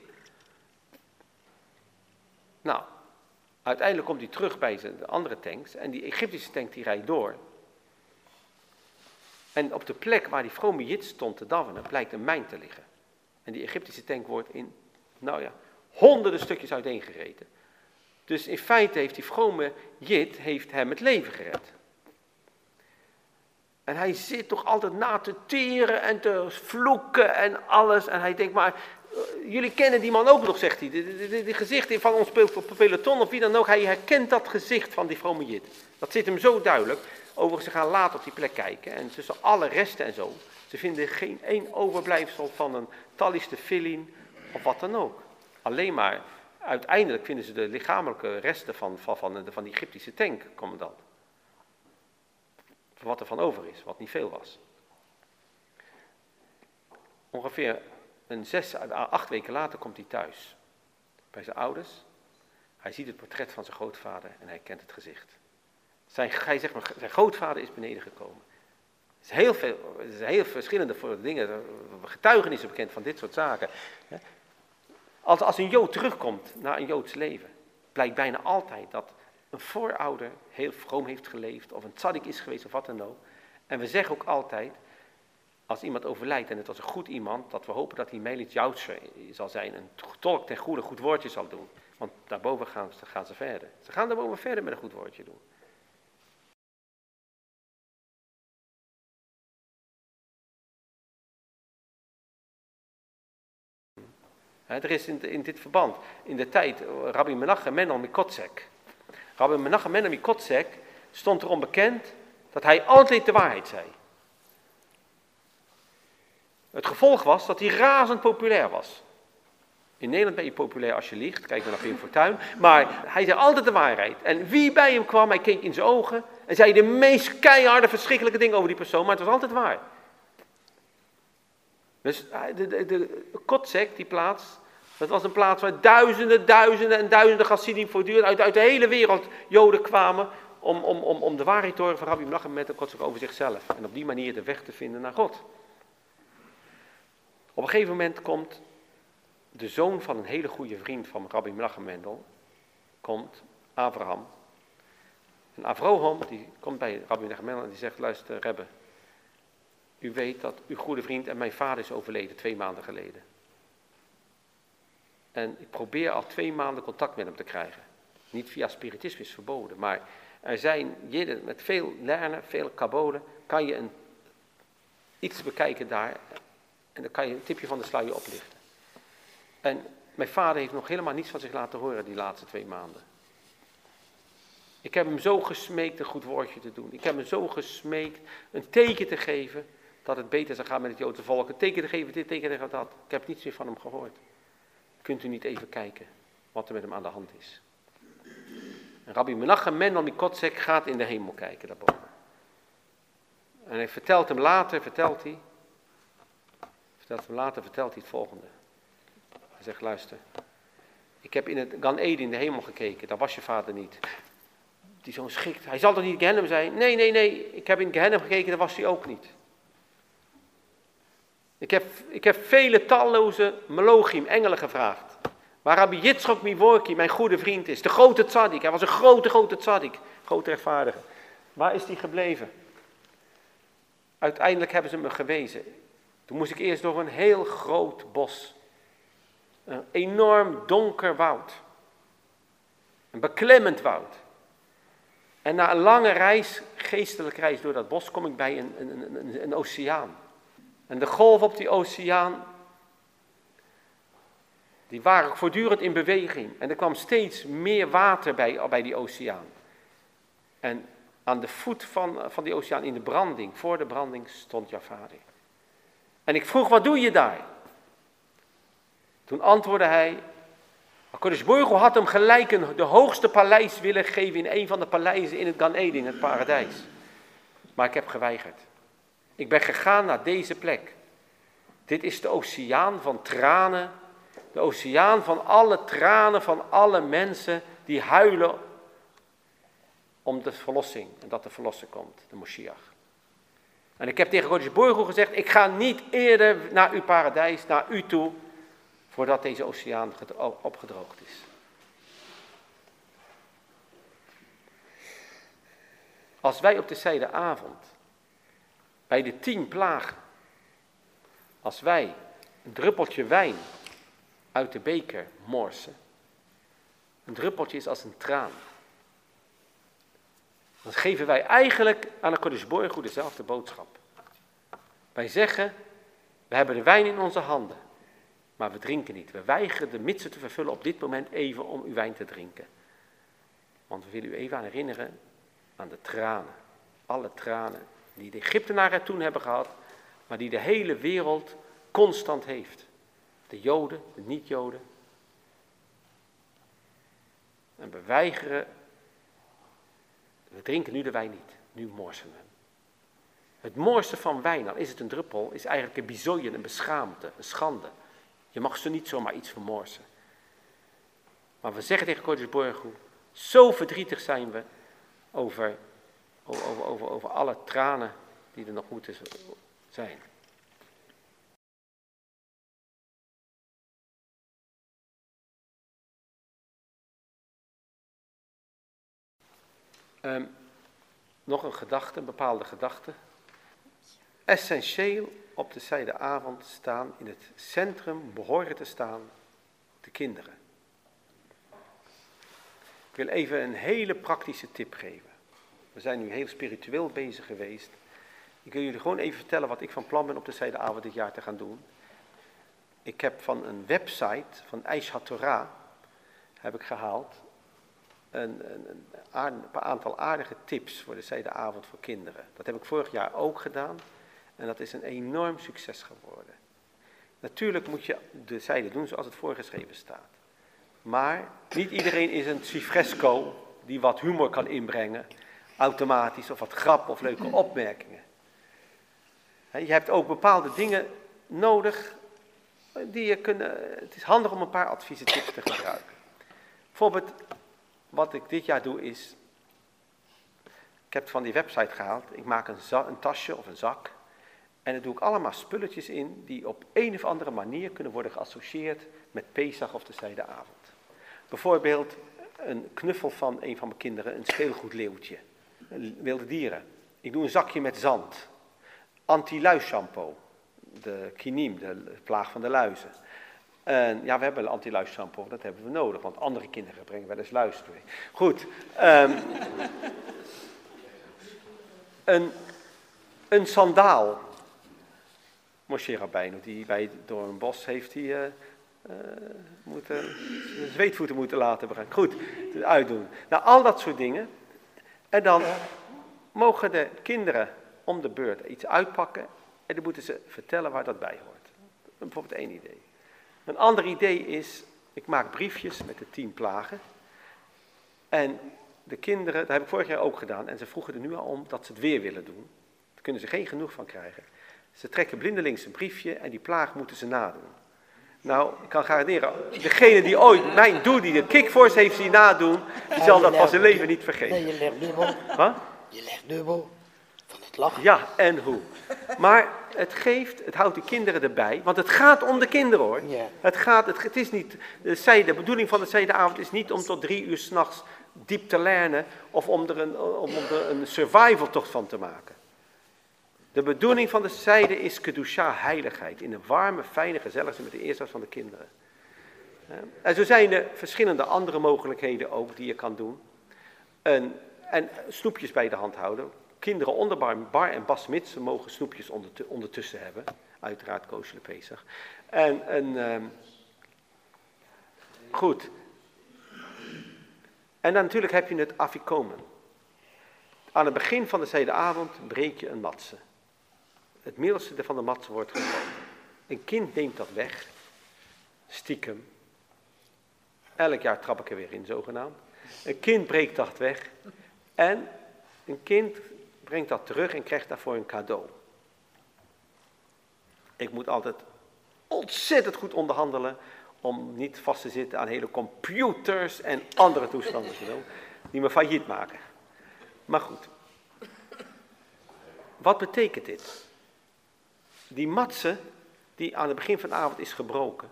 Nou, uiteindelijk komt hij terug bij zijn de andere tanks. En die Egyptische tank die rijdt door. En op de plek waar die vrome Jid stond te davenen, blijkt een mijn te liggen. En die Egyptische tank wordt in, nou ja, honderden stukjes uiteengereten. Dus in feite heeft die vrome Jid heeft hem het leven gered. En hij zit toch altijd na te teren en te vloeken en alles. En hij denkt, maar uh, jullie kennen die man ook nog, zegt hij. De, de, de, de gezicht van ons peloton of wie dan ook. Hij herkent dat gezicht van die vrome Jid. Dat zit hem zo duidelijk. Overigens, ze gaan later op die plek kijken. En tussen alle resten en zo. Ze vinden geen één overblijfsel van een talis tefillin of wat dan ook. alleen maar, uiteindelijk vinden ze de lichamelijke resten van, van, van, de, van die Egyptische tankcommandant. Wat er van over is, wat niet veel was. Ongeveer een zes, acht weken later komt hij thuis. Bij zijn ouders. Hij ziet het portret van zijn grootvader en hij kent het gezicht. Zijn, hij zegt maar, zijn grootvader is beneden gekomen. Er is heel veel, er is heel verschillende dingen, getuigenissen bekend van dit soort zaken. Als, als een Jood terugkomt naar een Joods leven, blijkt bijna altijd dat een voorouder heel vroom heeft geleefd, of een tzaddik is geweest, of wat dan ook. En we zeggen ook altijd, als iemand overlijdt en het was een goed iemand, dat we hopen dat hij Melit Joutser zal zijn, een tolk ten goede, goed woordje zal doen. Want daarboven gaan ze, gaan ze verder. Ze gaan daarboven verder met een goed woordje doen. He, er is in, in dit verband, in de tijd, Rabbi Menachem Mendel Mikotsek. Rabbi Menachem Mendel Mikotsek stond erom bekend dat hij altijd de waarheid zei. Het gevolg was dat hij razend populair was. In Nederland ben je populair als je liegt, kijk maar naar Pim Fortuyn. Maar hij zei altijd de waarheid. En wie bij hem kwam, hij keek in zijn ogen en zei de meest keiharde, verschrikkelijke dingen over die persoon, maar het was altijd waar. Dus de, de, de Kotsek, die plaats, dat was een plaats waar duizenden, duizenden en duizenden Chassidim voortdurend uit, uit de hele wereld Joden kwamen om, om, om, om de waarheid te horen van Rabbi Menachem Mendel Kotsek over zichzelf. En op die manier de weg te vinden naar God. Op een gegeven moment komt de zoon van een hele goede vriend van Rabbi Menachem Mendel, komt Avraham. En Avraham, die komt bij Rabbi Menachem Mendel en die zegt, luister Rebbe, u weet dat uw goede vriend en mijn vader is overleden twee maanden geleden. En ik probeer al twee maanden contact met hem te krijgen. Niet via spiritisme is verboden, maar er zijn, met veel lernen, veel kabolen, kan je een, iets bekijken daar en dan kan je een tipje van de sluier oplichten. En mijn vader heeft nog helemaal niets van zich laten horen die laatste twee maanden. Ik heb hem zo gesmeekt een goed woordje te doen. Ik heb hem zo gesmeekt een teken te geven dat het beter zou gaan met het Joodse volk. Een teken te geven, dit teken te geven, dat. Ik heb niets meer van hem gehoord. Kunt u niet even kijken wat er met hem aan de hand is? En Rabbi Menachem Mendel Mikotsek gaat in de hemel kijken daarboven. En hij vertelt hem later, vertelt hij, vertelt hem later, vertelt hij het volgende. Hij zegt, luister, ik heb in het Gan Eden in de hemel gekeken, daar was je vader niet. Die zo'n schikt, hij zal toch niet Gehennem zijn? Nee, nee, nee, ik heb in Gehennem gekeken, daar was hij ook niet. Ik heb, ik heb vele talloze Melochim, engelen gevraagd. Waar Rabbi Yitzchok Mivorki, mijn goede vriend is, de grote tzaddik, hij was een grote, grote tzaddik, grote rechtvaardige. Waar is hij gebleven? Uiteindelijk hebben ze me gewezen. Toen moest ik eerst door een heel groot bos. Een enorm donker woud. Een beklemmend woud. En na een lange reis, geestelijke reis door dat bos, kom ik bij een, een, een, een oceaan. En de golven op die oceaan, die waren voortdurend in beweging. En er kwam steeds meer water bij, bij die oceaan. En aan de voet van, van die oceaan, in de branding, voor de branding, stond jouw vader. En ik vroeg, wat doe je daar? Toen antwoordde hij, HaKadosh Baruch Hu had hem gelijk een, de hoogste paleis willen geven in een van de paleizen in het Gan Eden, in het paradijs. Maar ik heb geweigerd. Ik ben gegaan naar deze plek. Dit is de oceaan van tranen. De oceaan van alle tranen van alle mensen die huilen om de verlossing. En dat de verlosser komt, de Moshiach. En ik heb tegen HaKadosh Baruch Hu gezegd, ik ga niet eerder naar uw paradijs, naar u toe, voordat deze oceaan opgedroogd is. Als wij op de zijde avond, bij de tien plagen, als wij een druppeltje wijn uit de beker morsen, een druppeltje is als een traan, dan geven wij eigenlijk aan HaKadosh Baruch Hu dezelfde boodschap. Wij zeggen, we hebben de wijn in onze handen, maar we drinken niet. We weigeren de mitsen te vervullen op dit moment even om uw wijn te drinken. Want we willen u even aan herinneren aan de tranen. Alle tranen die de Egyptenaren toen hebben gehad, maar die de hele wereld constant heeft. De Joden, de niet-Joden. En we weigeren, we drinken nu de wijn niet, nu morsen we hem. Het mooiste van wijn, al is het een druppel, is eigenlijk een bizoien, een beschaamte, een schande. Je mag zo niet zomaar iets vermorsen. Maar we zeggen tegen Cordelis Borgo, zo verdrietig zijn we over, over, over, over alle tranen die er nog moeten zijn. Um, nog een gedachte, een bepaalde gedachte. Essentieel op de zijdeavond staan, in het centrum behoren te staan, de kinderen. Ik wil even een hele praktische tip geven. We zijn nu heel spiritueel bezig geweest. Ik wil jullie gewoon even vertellen wat ik van plan ben op de zijdeavond dit jaar te gaan doen. Ik heb van een website van Aish HaTorah heb ik gehaald een, een, een, aard, een aantal aardige tips voor de zijdeavond voor kinderen. Dat heb ik vorig jaar ook gedaan en dat is een enorm succes geworden. Natuurlijk moet je de zijde doen zoals het voorgeschreven staat. Maar niet iedereen is een cifresco die wat humor kan inbrengen, automatisch, of wat grap of leuke opmerkingen. Je hebt ook bepaalde dingen nodig die je kunnen. Het is handig om een paar adviezen, tips te gebruiken. Bijvoorbeeld, wat ik dit jaar doe is, ik heb het van die website gehaald, ik maak een, za- een tasje of een zak en daar doe ik allemaal spulletjes in die op een of andere manier kunnen worden geassocieerd met Pesach of de zijdeavond. Bijvoorbeeld een knuffel van een van mijn kinderen, een speelgoedleeuwtje, wilde dieren. Ik doe een zakje met zand, anti-luisshampoo, de kiniem, de plaag van de luizen. En ja, we hebben een anti-luisshampoo, dat hebben we nodig, want andere kinderen brengen wel eens luis mee. Goed, um, een, een sandaal. Moshe Rabbeinu, die bij, door een bos heeft hij uh, uh, moeten, zweetvoeten moeten laten brengen. Goed, uitdoen. Nou, al dat soort dingen. En dan mogen de kinderen om de beurt iets uitpakken en dan moeten ze vertellen waar dat bij hoort. Bijvoorbeeld één idee. Een ander idee is, ik maak briefjes met de tien plagen. En de kinderen, dat heb ik vorig jaar ook gedaan, en ze vroegen er nu al om dat ze het weer willen doen. Daar kunnen ze geen genoeg van krijgen. Ze trekken blindelings een briefje en die plaag moeten ze nadoen. Nou, ik kan garanderen, degene die ooit mijn doe, die de kickforce heeft zien nadoen, die zal dat van zijn leven niet vergeten. Nee, je legt dubbel. Huh? Je legt dubbel van het lachen. Ja, en hoe. Maar het geeft, het houdt de kinderen erbij, want het gaat om de kinderen hoor. Ja. Het gaat, het, het is niet, de, zijde, de bedoeling van de zijdeavond is niet om tot drie uur 's nachts diep te lernen of om er een, om er een survival tocht van te maken. De bedoeling van de zijde is kedusha, heiligheid, in een warme, fijne gezelligheid met de eerste van de kinderen. En zo zijn er verschillende andere mogelijkheden ook die je kan doen. En, en snoepjes bij de hand houden. Kinderen onder bar, bar en bas mitzvah mogen snoepjes ondertussen hebben. Uiteraard kosher Pesach. En, en um, goed. En dan natuurlijk heb je het afikomen. Aan het begin van de zijdeavond breek je een matse. Het middelste van de matse wordt gebroken. Een kind neemt dat weg. Stiekem. Elk jaar trap ik er weer in, zogenaamd. Een kind breekt dat weg. En een kind brengt dat terug en krijgt daarvoor een cadeau. Ik moet altijd ontzettend goed onderhandelen om niet vast te zitten aan hele computers en andere toestanden die me failliet maken. Maar goed. Wat betekent dit? Die matse die aan het begin van de avond is gebroken.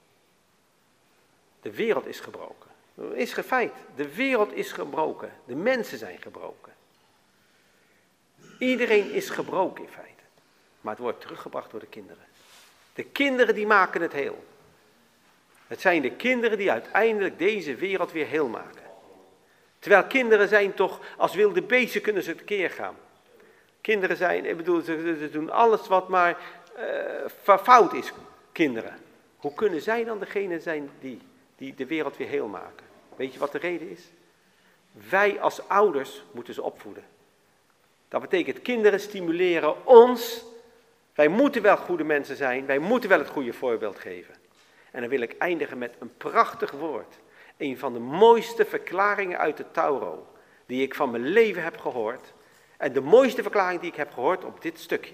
De wereld is gebroken. Dat is een feit. De wereld is gebroken. De mensen zijn gebroken. Iedereen is gebroken in feite. Maar het wordt teruggebracht door de kinderen. De kinderen die maken het heel. Het zijn de kinderen die uiteindelijk deze wereld weer heel maken. Terwijl kinderen zijn toch, als wilde beesten kunnen ze tekeer gaan. Kinderen zijn, ik bedoel, ze, ze doen alles wat maar uh, fout is, kinderen. Hoe kunnen zij dan degene zijn die, die de wereld weer heel maken? Weet je wat de reden is? Wij als ouders moeten ze opvoeden. Dat betekent kinderen stimuleren ons. Wij moeten wel goede mensen zijn. Wij moeten wel het goede voorbeeld geven. En dan wil ik eindigen met een prachtig woord. een van de mooiste verklaringen uit de Tauro, die ik van mijn leven heb gehoord. En de mooiste verklaring die ik heb gehoord op dit stukje.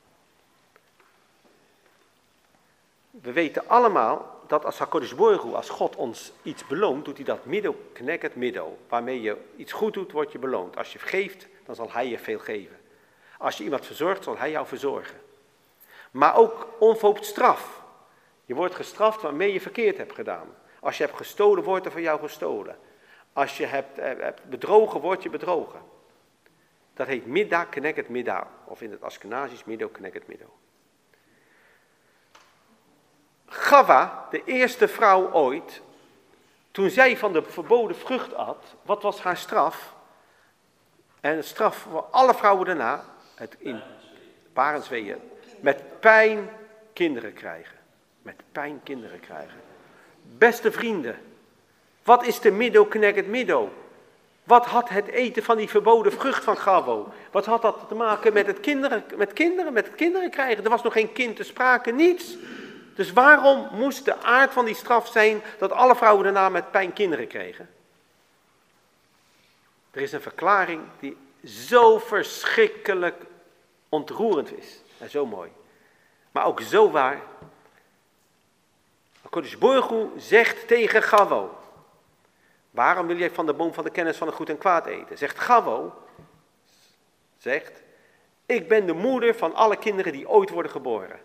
We weten allemaal dat als HaKadosh Baruch Hu, als God ons iets beloont, doet hij dat middo kneket middo. Waarmee je iets goed doet, word je beloond. Als je geeft, dan zal hij je veel geven. Als je iemand verzorgt, zal hij jou verzorgen. Maar ook onverhoopt straf. Je wordt gestraft waarmee je verkeerd hebt gedaan. Als je hebt gestolen, wordt er van jou gestolen. Als je hebt, hebt bedrogen, wordt je bedrogen. Dat heet midda kneket midda. Of in het Askenazisch middo kneket middo. Chava, de eerste vrouw ooit, toen zij van de verboden vrucht at, wat was haar straf? En de straf voor alle vrouwen daarna, het in parensweeën, met pijn kinderen krijgen. Met pijn kinderen krijgen. Beste vrienden, wat is de middo kneket middo? Wat had het eten van die verboden vrucht van Chavo? Wat had dat te maken met het kinderen, met kinderen, met het kinderen krijgen? Er was nog geen kind te sprake, niets. Dus waarom moest de aard van die straf zijn dat alle vrouwen daarna met pijn kinderen kregen? Er is een verklaring die zo verschrikkelijk ontroerend is. En zo mooi. Maar ook zo waar. HaKadosh Baruch Hu zegt tegen Chavo. Waarom wil jij van de boom van de kennis van het goed en kwaad eten? Zegt Chavo. Zegt. Ik ben de moeder van alle kinderen die ooit worden geboren.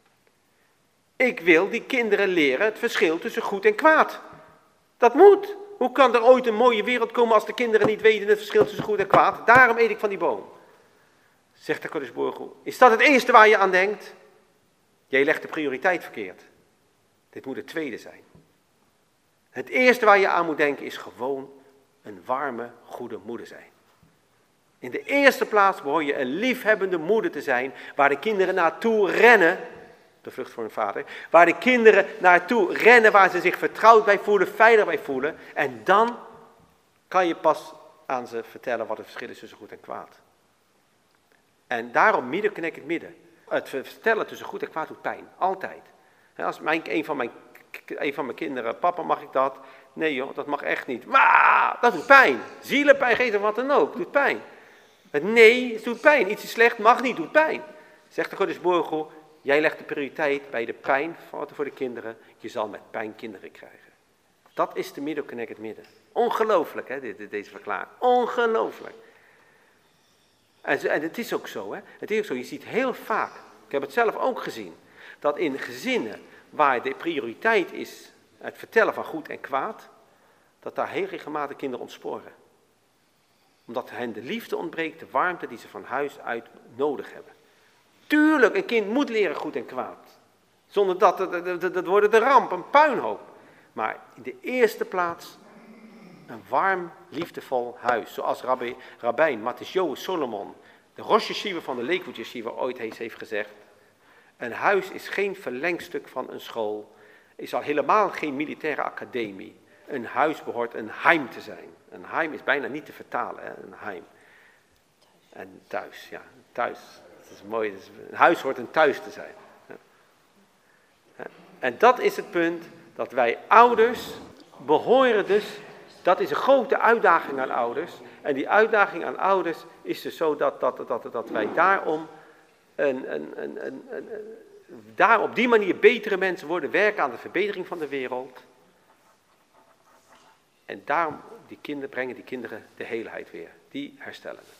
Ik wil die kinderen leren het verschil tussen goed en kwaad. Dat moet. Hoe kan er ooit een mooie wereld komen als de kinderen niet weten het verschil tussen goed en kwaad? Daarom eet ik van die boom. Zegt de HaKadosh Baruch Hu. Is dat het eerste waar je aan denkt? Jij legt de prioriteit verkeerd. Dit moet het tweede zijn. Het eerste waar je aan moet denken is gewoon een warme, goede moeder zijn. In de eerste plaats behoor je een liefhebbende moeder te zijn, waar de kinderen naartoe rennen, de vlucht voor hun vader, waar de kinderen naartoe rennen, waar ze zich vertrouwd bij voelen, veilig bij voelen. En dan kan je pas aan ze vertellen wat het verschil is tussen goed en kwaad. En daarom midden knek het midden. Het vertellen tussen goed en kwaad doet pijn, altijd. Als mijn, een, van mijn, een van mijn kinderen, papa mag ik dat? Nee joh, dat mag echt niet. Maar dat doet pijn. Zielenpijn, geest of wat dan ook, doet pijn. Het nee, het doet pijn. Iets is slecht, mag niet, doet pijn. Zegt de HaKadosh Baruch Hu, jij legt de prioriteit bij de pijn voor de kinderen. Je zal met pijn kinderen krijgen. Dat is de middo knek het midden. Ongelooflijk hè, dit, deze verklaring. Ongelooflijk. En, en het is ook zo hè. Het is ook zo, je ziet heel vaak, ik heb het zelf ook gezien, dat in gezinnen waar de prioriteit is het vertellen van goed en kwaad, dat daar heel regelmatig kinderen ontsporen. Omdat hen de liefde ontbreekt, de warmte die ze van huis uit nodig hebben. Tuurlijk, een kind moet leren goed en kwaad. Zonder dat, dat, dat, dat wordt de ramp, een puinhoop. Maar in de eerste plaats een warm, liefdevol huis. Zoals rabbi, rabbijn Mattisyahu Solomon, de Rosh Yeshiva van de Lakewood Yeshiva, ooit heeft gezegd. Een huis is geen verlengstuk van een school. Is al helemaal geen militaire academie. Een huis behoort een heim te zijn. Een heim is bijna niet te vertalen, hè? Een heim. En thuis, ja, thuis. Dat is mooi. Een huis hoort een thuis te zijn. En dat is het punt dat wij ouders behoren dus. Dat is een grote uitdaging aan ouders. En die uitdaging aan ouders is dus zo dat, dat, dat, dat wij daarom een, een, een, een, een, daar op die manier betere mensen worden, werken aan de verbetering van de wereld. En daarom die kinderen, brengen die kinderen de heelheid weer. Die herstellen het.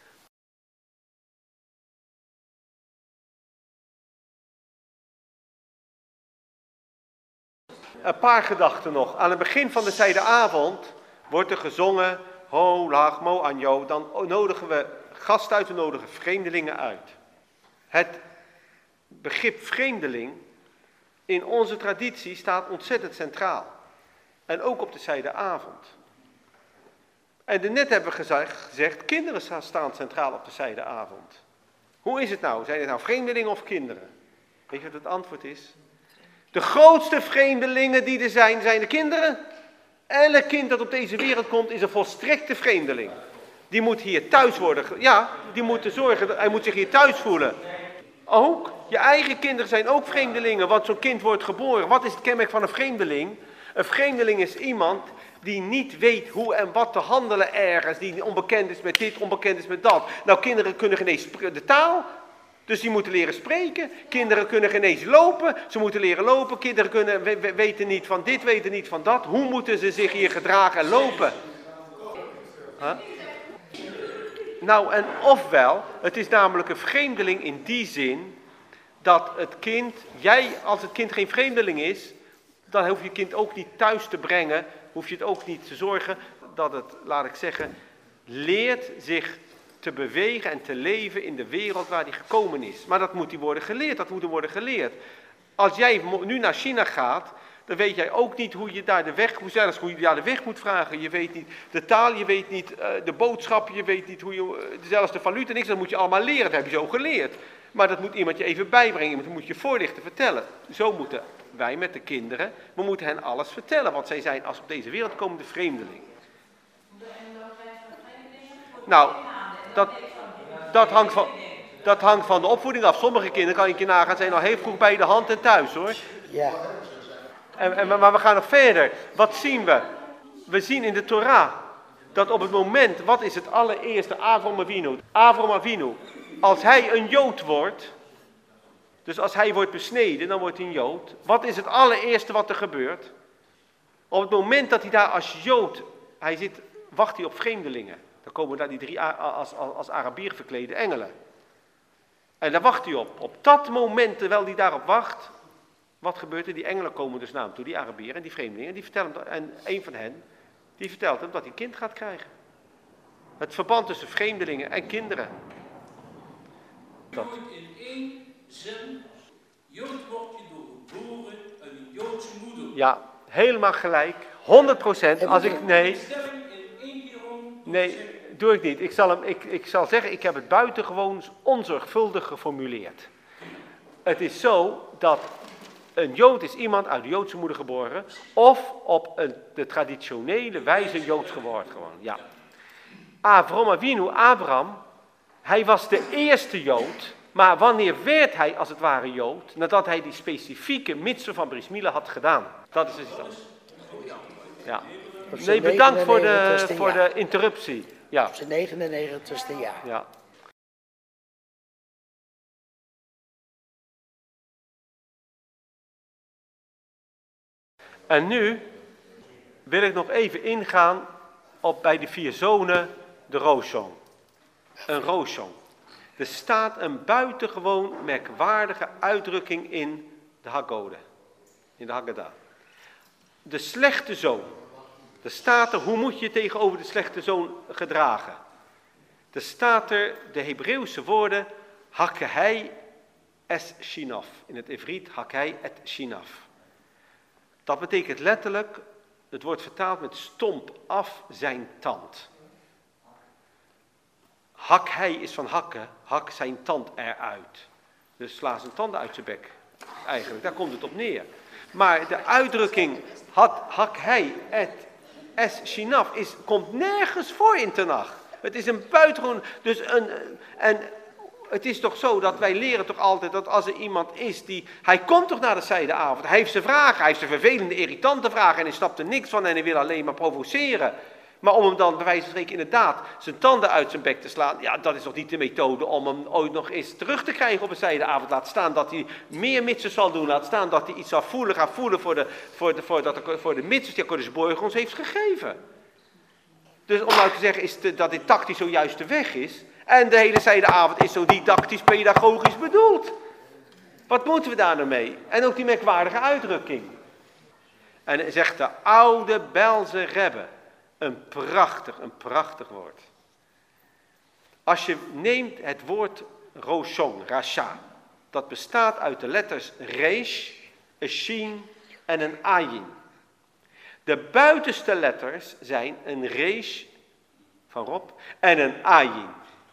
Een paar gedachten nog. Aan het begin van de zijdeavond wordt er gezongen, ho, laag, mo, anjo. Dan nodigen we gasten uit, we nodigen vreemdelingen uit. Het begrip vreemdeling in onze traditie staat ontzettend centraal. En ook op de zijdeavond. En daarnet hebben we gezegd, kinderen staan centraal op de zijdeavond. Hoe is het nou? Zijn het nou vreemdelingen of kinderen? Weet je wat het antwoord is? De grootste vreemdelingen die er zijn, zijn de kinderen. Elk kind dat op deze wereld komt, is een volstrekte vreemdeling. Die moet hier thuis worden. Ja, die moet zorgen, hij moet zich hier thuis voelen. Ook, je eigen kinderen zijn ook vreemdelingen, want zo'n kind wordt geboren. Wat is het kenmerk van een vreemdeling? Een vreemdeling is iemand die niet weet hoe en wat te handelen ergens, die onbekend is met dit, onbekend is met dat. Nou, kinderen kunnen geen eens de taal, dus die moeten leren spreken. Kinderen kunnen geen eens lopen, ze moeten leren lopen. Kinderen kunnen, we, we, weten niet van dit, weten niet van dat. Hoe moeten ze zich hier gedragen en lopen? Huh? Nou, en ofwel, het is namelijk een vreemdeling in die zin dat het kind, jij als het kind geen vreemdeling is, dan hoef je het kind ook niet thuis te brengen, hoef je het ook niet te zorgen dat het, laat ik zeggen, leert zich te bewegen en te leven in de wereld waar hij gekomen is. Maar dat moet hij worden geleerd, dat moet er worden geleerd. Als jij nu naar China gaat, dan weet jij ook niet hoe je daar de weg, hoe zelfs hoe je daar de weg moet vragen. Je weet niet de taal, je weet niet uh, de boodschap, je weet niet hoe je, uh, zelfs de valuta, niks, dat moet je allemaal leren, dat heb je zo geleerd. Maar dat moet iemand je even bijbrengen, iemand moet je voorlichten, vertellen. Zo moeten wij met de kinderen, we moeten hen alles vertellen, want zij zijn als op deze wereld komen de vreemdeling. Nou, dat, dat, hangt van, dat hangt van de opvoeding af. Sommige kinderen, kan ik je nagaan, zijn al heel vroeg bij de hand en thuis hoor. Ja. En, en, maar we gaan nog verder. Wat zien we? We zien in de Torah dat op het moment, wat is het allereerste, Avram Avinu, Avram Avinu, als hij een Jood wordt, dus als hij wordt besneden, dan wordt hij een Jood. Wat is het allereerste wat er gebeurt? Op het moment dat hij daar als Jood, hij zit, wacht hij op vreemdelingen. Dan komen daar die drie als, als, als Arabier verklede engelen. En daar wacht hij op. Op dat moment, terwijl hij daarop wacht, wat gebeurt er? Die engelen komen dus naar hem toe, die Arabieren en die vreemdelingen. Die vertellen hem, en een van hen, die vertelt hem dat hij een kind gaat krijgen. Het verband tussen vreemdelingen en kinderen. Dat. In één zin, Jood word je door geboren uit een Joodse moeder. Ja, helemaal gelijk. honderd procent. Als ik, nee, Stelling in één keer om. nee, doe ik niet. Ik zal, hem, ik, ik zal zeggen, ik heb het buitengewoon onzorgvuldig geformuleerd. Het is zo dat een Jood is iemand uit de Joodse moeder geboren, of op een, de traditionele wijze Joods geworden. Gewoon. Ja. Avram Avinu, Abraham, hij was de eerste Jood, maar wanneer werd hij als het ware Jood? Nadat hij die specifieke mitzwa van Bris Mila had gedaan. Dat is het dan. Ja. Nee, bedankt voor de, voor de interruptie. Ja. Op zijn negenennegentigste jaar. Ja. En nu wil ik nog even ingaan op bij de vier zonen, de Roshon. Een Roshon. Er staat een buitengewoon merkwaardige uitdrukking in de Haggadah, in de Haggadah. De slechte zoon. Er staat er, hoe moet je je tegenover de slechte zoon gedragen? Er staat er de Hebreeuwse woorden, hakhei es shinaf. In het Ivriet, hakhei et shinaf. Dat betekent letterlijk, het wordt vertaald met stomp af zijn tand. Hak hij is van hakken, hak zijn tand eruit. Dus sla zijn tanden uit zijn bek. Eigenlijk, daar komt het op neer. Maar de uitdrukking had, hak hij et es shinaf is, komt nergens voor in Tenach. Het is een buitengewoon, dus een, en het is toch zo dat wij leren toch altijd dat als er iemand is die, hij komt toch naar de zijdeavond, hij heeft zijn vragen, hij heeft zijn vervelende, irritante vragen en hij snapt er niks van en hij wil alleen maar provoceren. Maar om hem dan bij wijze van spreken inderdaad zijn tanden uit zijn bek te slaan, ja, dat is toch niet de methode om hem ooit nog eens terug te krijgen op een zijdeavond. Laat staan dat hij meer mitsen zal doen, laat staan dat hij iets zal voelen, gaat voelen voor de, voor de, voor de, voor de mitsen die Kodesh Borg ons heeft gegeven. Dus om nou te zeggen is de, dat dit tactisch zojuist de weg is, en de hele zijdeavond is zo didactisch, pedagogisch bedoeld. Wat moeten we daar nou mee? En ook die merkwaardige uitdrukking. En zegt de oude Belse Rebbe. Een prachtig, een prachtig woord. Als je neemt het woord Roshon, Rasha. Dat bestaat uit de letters Resh, een Shin en een Ayin. De buitenste letters zijn een Resh van Rob en een Ayin.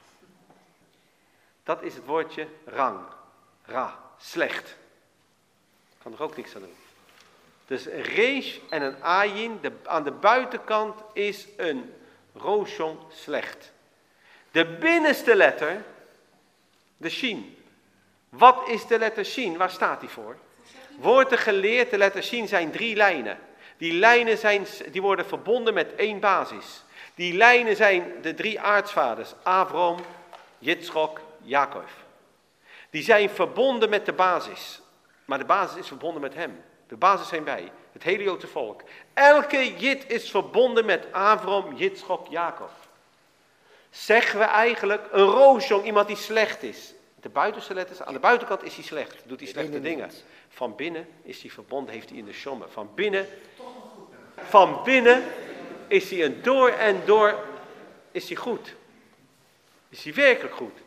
Dat is het woordje rang, ra, slecht. Kan er ook niks aan doen. Dus een resh en een ayin, de, aan de buitenkant is een roshon slecht. De binnenste letter, de shin. Wat is de letter shin? Waar staat die voor? Wordt er geleerd, de letter shin zijn drie lijnen. Die lijnen zijn, die worden verbonden met één basis. Die lijnen zijn de drie aartsvaders, Abraham, Jitschok, Jacob. Die zijn verbonden met de basis. Maar de basis is verbonden met hem. De basis zijn wij, het hele Joodse volk. Elke Jid is verbonden met Abraham, Jitschok, Jacob. Zeggen we eigenlijk een roosjong, iemand die slecht is. De buitenste letters, aan de buitenkant is hij slecht, doet hij slechte dingen. Van binnen is hij verbonden, heeft hij in de shomme. Van binnen, van binnen is hij een door en door, is hij goed. Is hij werkelijk goed.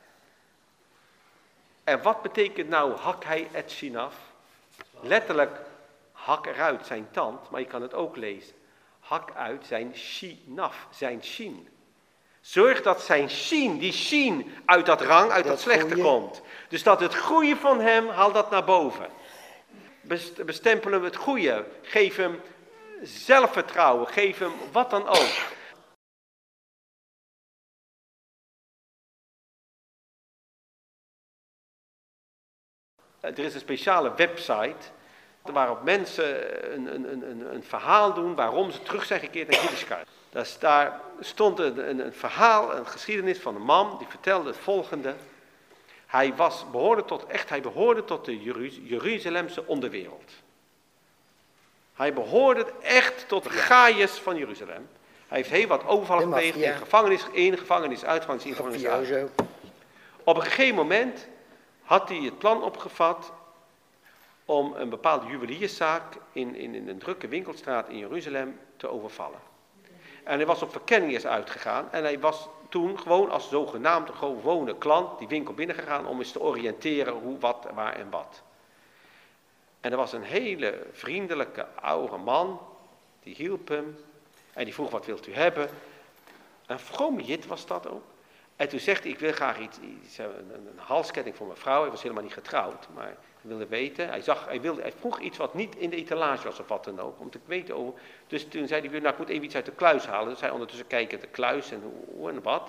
En wat betekent nou hak hij et shinaf? Letterlijk, hak eruit zijn tand, maar je kan het ook lezen. Hak uit zijn shinaf, zijn shin. Zorg dat zijn shin, die shin, uit dat rang, uit dat, dat slechte goeie. komt. Dus dat het goede van hem, haal dat naar boven. Bestempel hem het goede. Geef hem zelfvertrouwen. Geef hem wat dan ook. Er is een speciale website waarop mensen een, een, een, een verhaal doen waarom ze terug zijn gekeerd naar Yiddishkeit. Dus daar stond een, een, een verhaal, een geschiedenis van een man die vertelde het volgende. Hij, was, behoorde, tot, echt, hij behoorde tot de Jeruz- Jeruzalemse onderwereld. Hij behoorde echt tot de Gaius van Jeruzalem. Hij heeft heel wat overvallen gepleegd, in gevangenis in, gevangenis uit, gevangenis in, gevangenis uit. Op een gegeven moment had hij het plan opgevat om een bepaalde juwelierszaak in, in, in een drukke winkelstraat in Jeruzalem te overvallen. En hij was op verkenning uitgegaan en hij was toen gewoon als zogenaamd gewone klant die winkel binnengegaan om eens te oriënteren hoe, wat, waar en wat. En er was een hele vriendelijke oude man, die hielp hem en die vroeg wat wilt u hebben. Een vrome Jid was dat ook. En toen zegt hij, ik wil graag iets, iets een, een, een halsketting voor mijn vrouw. Hij was helemaal niet getrouwd, maar hij wilde weten. Hij, zag, hij, wilde, hij vroeg iets wat niet in de etalage was of wat dan ook, om te weten over. Dus toen zei hij, nou ik moet even iets uit de kluis halen. Dus hij ondertussen kijken de kluis en hoe en wat.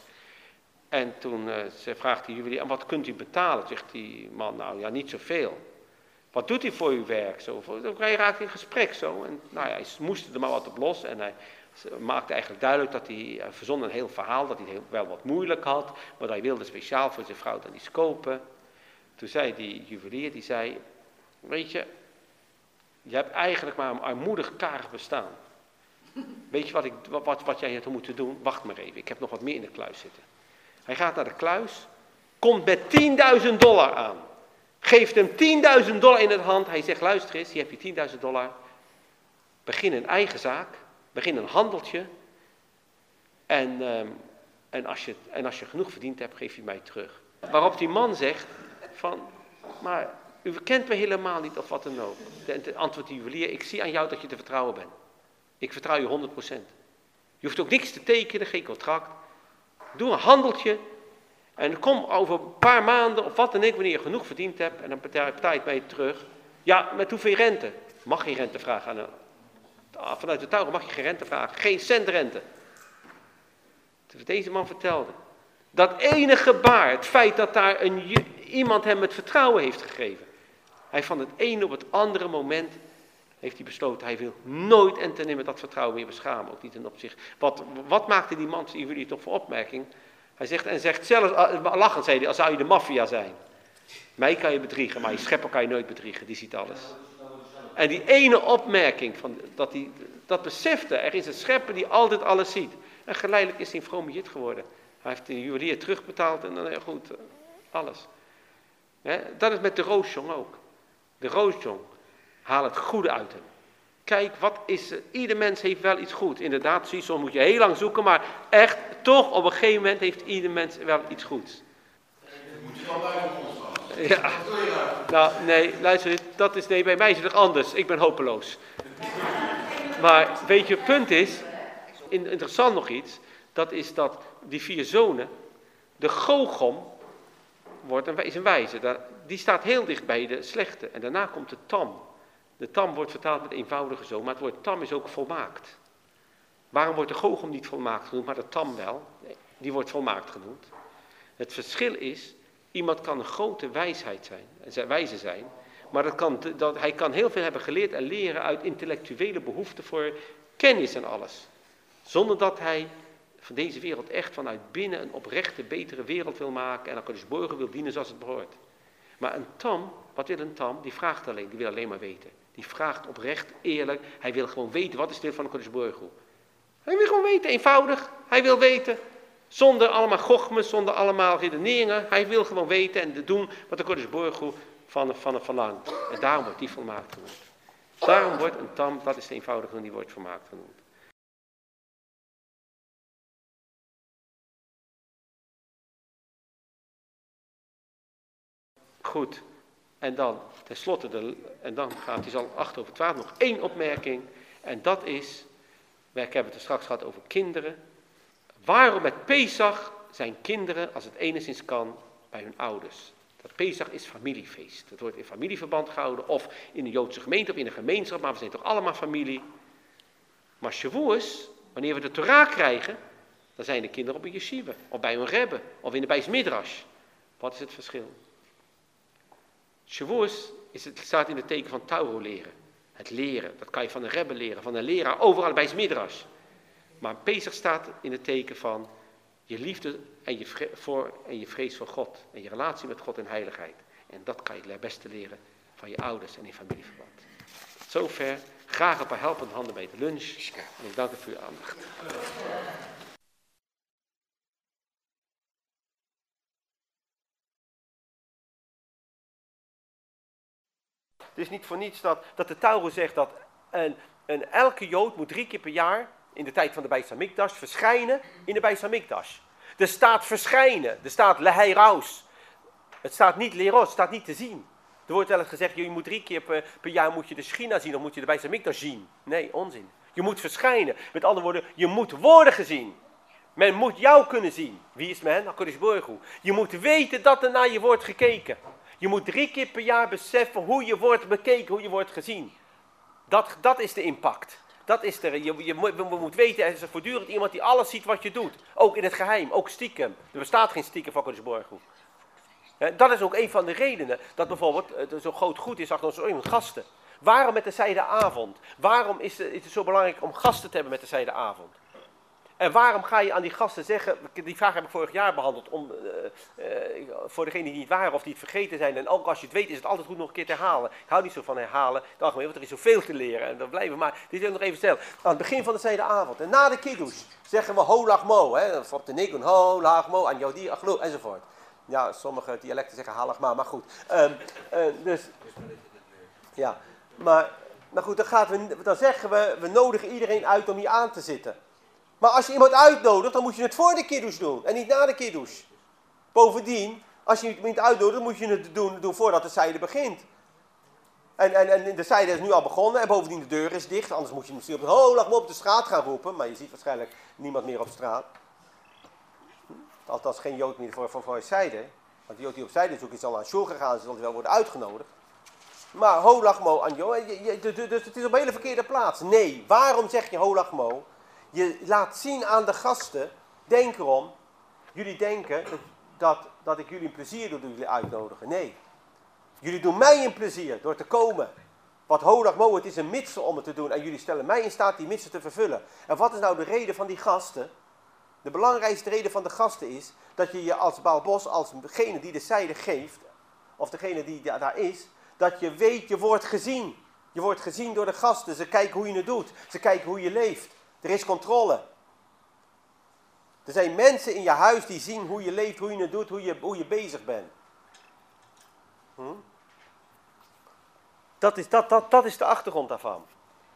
En toen uh, vraagt hij juwelier, en wat kunt u betalen? Zegt die man, nou ja, niet zoveel. Wat doet hij voor uw werk? Zo, hij raakte in gesprek zo. En nou ja, hij moest er maar wat op los en hij maakte eigenlijk duidelijk dat hij, hij verzon een heel verhaal, dat hij heel, wel wat moeilijk had, maar hij wilde speciaal voor zijn vrouw dan iets kopen. Toen zei die juwelier, die zei, weet je, je hebt eigenlijk maar een armoedig karig bestaan. Weet je wat, ik, wat, wat jij had moeten doen? Wacht maar even, ik heb nog wat meer in de kluis zitten. Hij gaat naar de kluis, komt met tienduizend dollar aan. Geeft hem tienduizend dollar in de hand. Hij zegt, luister eens, hier heb je tienduizend dollar. Begin een eigen zaak. Begin een handeltje. En, um, en, als je, en als je genoeg verdiend hebt, geef je mij terug. Waarop die man zegt, van, maar u kent me helemaal niet of wat dan ook. De, de antwoord die juwelier, ik zie aan jou dat je te vertrouwen bent. Ik vertrouw je honderd procent. Je hoeft ook niks te tekenen, geen contract. Doe een handeltje. En kom over een paar maanden of wat dan ook, wanneer je genoeg verdiend hebt. En dan betaal je mij terug. Ja, met hoeveel rente? Mag geen rente vragen aan een... Vanuit de touw mag je geen rente vragen. Geen cent rente. Deze man vertelde. Dat ene gebaar, het feit dat daar een, iemand hem het vertrouwen heeft gegeven. Hij van het ene op het andere moment heeft hij besloten, hij wil nooit en ten nimmer dat vertrouwen meer beschamen. Ook niet ten opzichte. Wat, wat maakte die man, zien jullie toch voor opmerking? Hij zegt, en zegt zelfs, lachend zei hij, als zou je de maffia zijn. Mij kan je bedriegen, maar je schepper kan je nooit bedriegen, die ziet alles. En die ene opmerking, van, dat, die, dat besefte, er is een schepper die altijd alles ziet. En geleidelijk is hij een vrome Jid geworden. Hij heeft de juwelier terugbetaald en dan goed, alles. He, dat is met de roosjong ook. De roosjong, haal het goede uit hem. Kijk, wat is er? Ieder mens heeft wel iets goed. Inderdaad, zie, soms moet je heel lang zoeken, maar echt, toch, op een gegeven moment heeft ieder mens wel iets goeds. Moet je dan bij ons gaan? Ja. Nou, nee, luister, dat is, nee, bij mij is het anders. Ik ben hopeloos. Maar, weet je, het punt is, interessant nog iets, dat is dat die vier zonen, de Gogom, wordt een, is een wijze, die staat heel dicht bij de slechte. En daarna komt de Tam. De Tam wordt vertaald met eenvoudige zoon, maar het woord Tam is ook volmaakt. Waarom wordt de Gogom niet volmaakt genoemd, maar de Tam wel? Nee, die wordt volmaakt genoemd. Het verschil is, iemand kan een grote wijsheid zijn, wijze zijn, Maar dat kan, dat, hij kan heel veel hebben geleerd en leren uit intellectuele behoefte voor kennis en alles. Zonder dat hij van deze wereld echt vanuit binnen een oprechte, betere wereld wil maken en Hakadosh Baruch Hu wil dienen zoals het behoort. Maar een tam, wat wil een tam? Die vraagt alleen, die wil alleen maar weten. Die vraagt oprecht, eerlijk, hij wil gewoon weten, wat is de wil van Hakadosh Baruch Hu? Hij wil gewoon weten, eenvoudig, hij wil weten. Zonder allemaal gochmes, zonder allemaal redeneringen. Hij wil gewoon weten en doen wat de Hakadosh Baruch Hu van, van hem verlangt. En daarom wordt die volmaakt genoemd. Daarom wordt een tam, dat is de eenvoudige, die wordt volmaakt genoemd. Goed, en dan tenslotte, de, en dan gaat hij al acht over twaalf nog één opmerking. En dat is, we hebben het er straks gehad over kinderen. Waarom met Pesach zijn kinderen, als het enigszins kan, bij hun ouders? Dat Pesach is familiefeest. Dat wordt in familieverband gehouden, of in de Joodse gemeente, of in een gemeenschap, maar we zijn toch allemaal familie. Maar Shavuos, wanneer we de Torah krijgen, dan zijn de kinderen op een yeshiva, of bij een rebbe, of in de Beis Midrash. Wat is het verschil? Shavuos is het, staat in het teken van Tauro leren. Het leren, dat kan je van een rebbe leren, van een leraar, overal bij Midrash. Maar Pesach staat in het teken van je liefde en je, vre- voor, en je vrees voor God. En je relatie met God en heiligheid. En dat kan je het beste leren van je ouders en in familieverband. Tot zover. Graag een paar helpende handen bij de lunch. En ik dank u voor uw aandacht. Het is niet voor niets dat, dat de Tauro zegt dat een, een, elke Jood moet drie keer per jaar in de tijd van de Beis Hamikdash verschijnen in de Beis Hamikdash. Er staat verschijnen, er staat leheiraus. Het staat niet leros, het staat niet te zien. Er wordt wel eens gezegd, je moet drie keer per, per jaar moet je de Schina zien of moet je de Beis Hamikdash zien. Nee, onzin. Je moet verschijnen. Met andere woorden, je moet worden gezien. Men moet jou kunnen zien. Wie is men? Hakadosh Baruch Hu. Je moet weten dat er naar je wordt gekeken. Je moet drie keer per jaar beseffen hoe je wordt bekeken, hoe je wordt gezien. Dat, dat is de impact. Dat is er. Je, je moet weten, er is er voortdurend iemand die alles ziet wat je doet. Ook in het geheim, ook stiekem. Er bestaat geen stiekem van Hakadosh Baruch Hu. Ja, dat is ook een van de redenen dat bijvoorbeeld het zo groot goed is achter ons gasten. Waarom met de zijde avond? Waarom is het, is het zo belangrijk om gasten te hebben met de zijde avond? En waarom ga je aan die gasten zeggen, die vraag heb ik vorig jaar behandeld, om, uh, uh, voor degenen die niet waren of die het vergeten zijn. En ook als je het weet is het altijd goed nog een keer te herhalen. Ik hou niet zo van herhalen, in het algemeen, want er is zoveel te leren. En dat blijven maar, dit wil ik nog even stellen. Aan het begin van de tweede avond en na de kiddush zeggen we holach mo, hè, op de nigun, holach mo, aan jodi achlo, enzovoort. Ja, sommige dialecten zeggen halach ma, maar goed. Um, uh, dus, ja, maar, maar goed, dan, gaat we, dan zeggen we, we nodigen iedereen uit om hier aan te zitten. Maar als je iemand uitnodigt, dan moet je het voor de kiddush doen en niet na de kiddush. Bovendien, als je iemand uitnodigt, dan moet je het doen, doen voordat de zijde begint. En, en, en de zijde is nu al begonnen en bovendien de deur is dicht. Anders moet je misschien op de holach mo op de straat gaan roepen. Maar je ziet waarschijnlijk niemand meer op straat. Althans geen Jood meer voor, voor, voor zijde. Want de Jood die op zijde zoekt is al naar shul gegaan, zal wel worden uitgenodigd. Maar holach mo aan Jo, dus het is op een hele verkeerde plaats. Nee, waarom zeg je holach mo? Je laat zien aan de gasten, denk erom, jullie denken dat, dat ik jullie een plezier doe door jullie uitnodigen. Nee, jullie doen mij een plezier door te komen. Wat holach mo, het is een mitsel om het te doen en jullie stellen mij in staat die mitsel te vervullen. En wat is nou de reden van die gasten? De belangrijkste reden van de gasten is dat je je als Baal Bos, als degene die de zijde geeft, of degene die daar is, dat je weet, je wordt gezien. Je wordt gezien door de gasten, ze kijken hoe je het doet, ze kijken hoe je leeft. Er is controle. Er zijn mensen in je huis die zien hoe je leeft, hoe je het doet, hoe je, hoe je bezig bent. Hm? Dat is, dat, dat, dat is de achtergrond daarvan.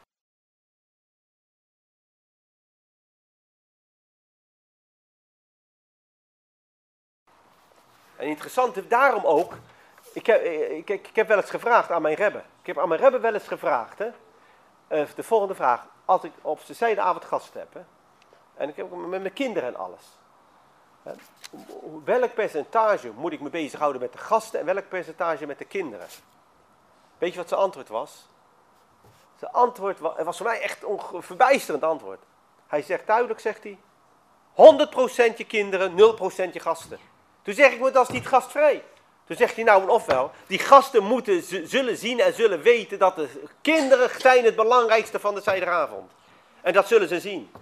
En interessant, daarom ook, ik heb, ik, ik, ik heb wel eens gevraagd aan mijn rebbe. Ik heb aan mijn rebbe wel eens gevraagd, hè, de volgende vraag. Als ik op de zijdeavond gasten heb, hè, en ik heb met mijn kinderen en alles. Hè, welk percentage moet ik me bezighouden met de gasten en welk percentage met de kinderen? Weet je wat zijn antwoord was? Zijn antwoord was, het was voor mij echt een verbijsterend antwoord. Hij zegt duidelijk, zegt hij, honderd procent je kinderen, nul procent je gasten. Toen zeg ik me, dat is niet gastvrij. Dan zegt hij nou en ofwel, die gasten moeten, z- zullen zien en zullen weten dat de kinderen zijn het belangrijkste van de vrijdagavond. En dat zullen ze zien.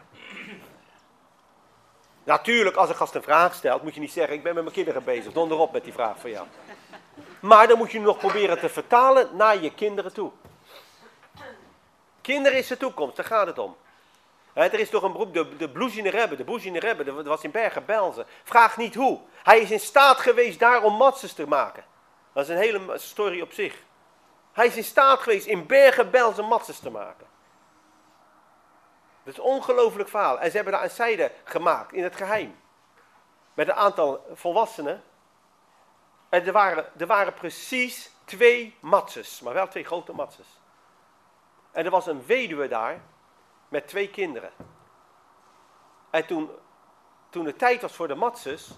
Natuurlijk, als een gast een vraag stelt, moet je niet zeggen, ik ben met mijn kinderen bezig, donder op met die vraag van jou. Maar dan moet je nog proberen te vertalen naar je kinderen toe. Kinderen is de toekomst, daar gaat het om. He, er is toch een beroep, de, de Bluzhiner Rebbe, de Bluzhiner Rebbe, dat was in Bergen-Belsen. Vraag niet hoe. Hij is in staat geweest daar om matzes te maken. Dat is een hele story op zich. Hij is in staat geweest in Bergen-Belsen matzes te maken. Dat is een ongelooflijk verhaal. En ze hebben daar een zijde gemaakt, in het geheim. Met een aantal volwassenen. En er waren, er waren precies twee matzes, maar wel twee grote matzes. En er was een weduwe daar, met twee kinderen. En toen, toen het tijd was voor de matzes,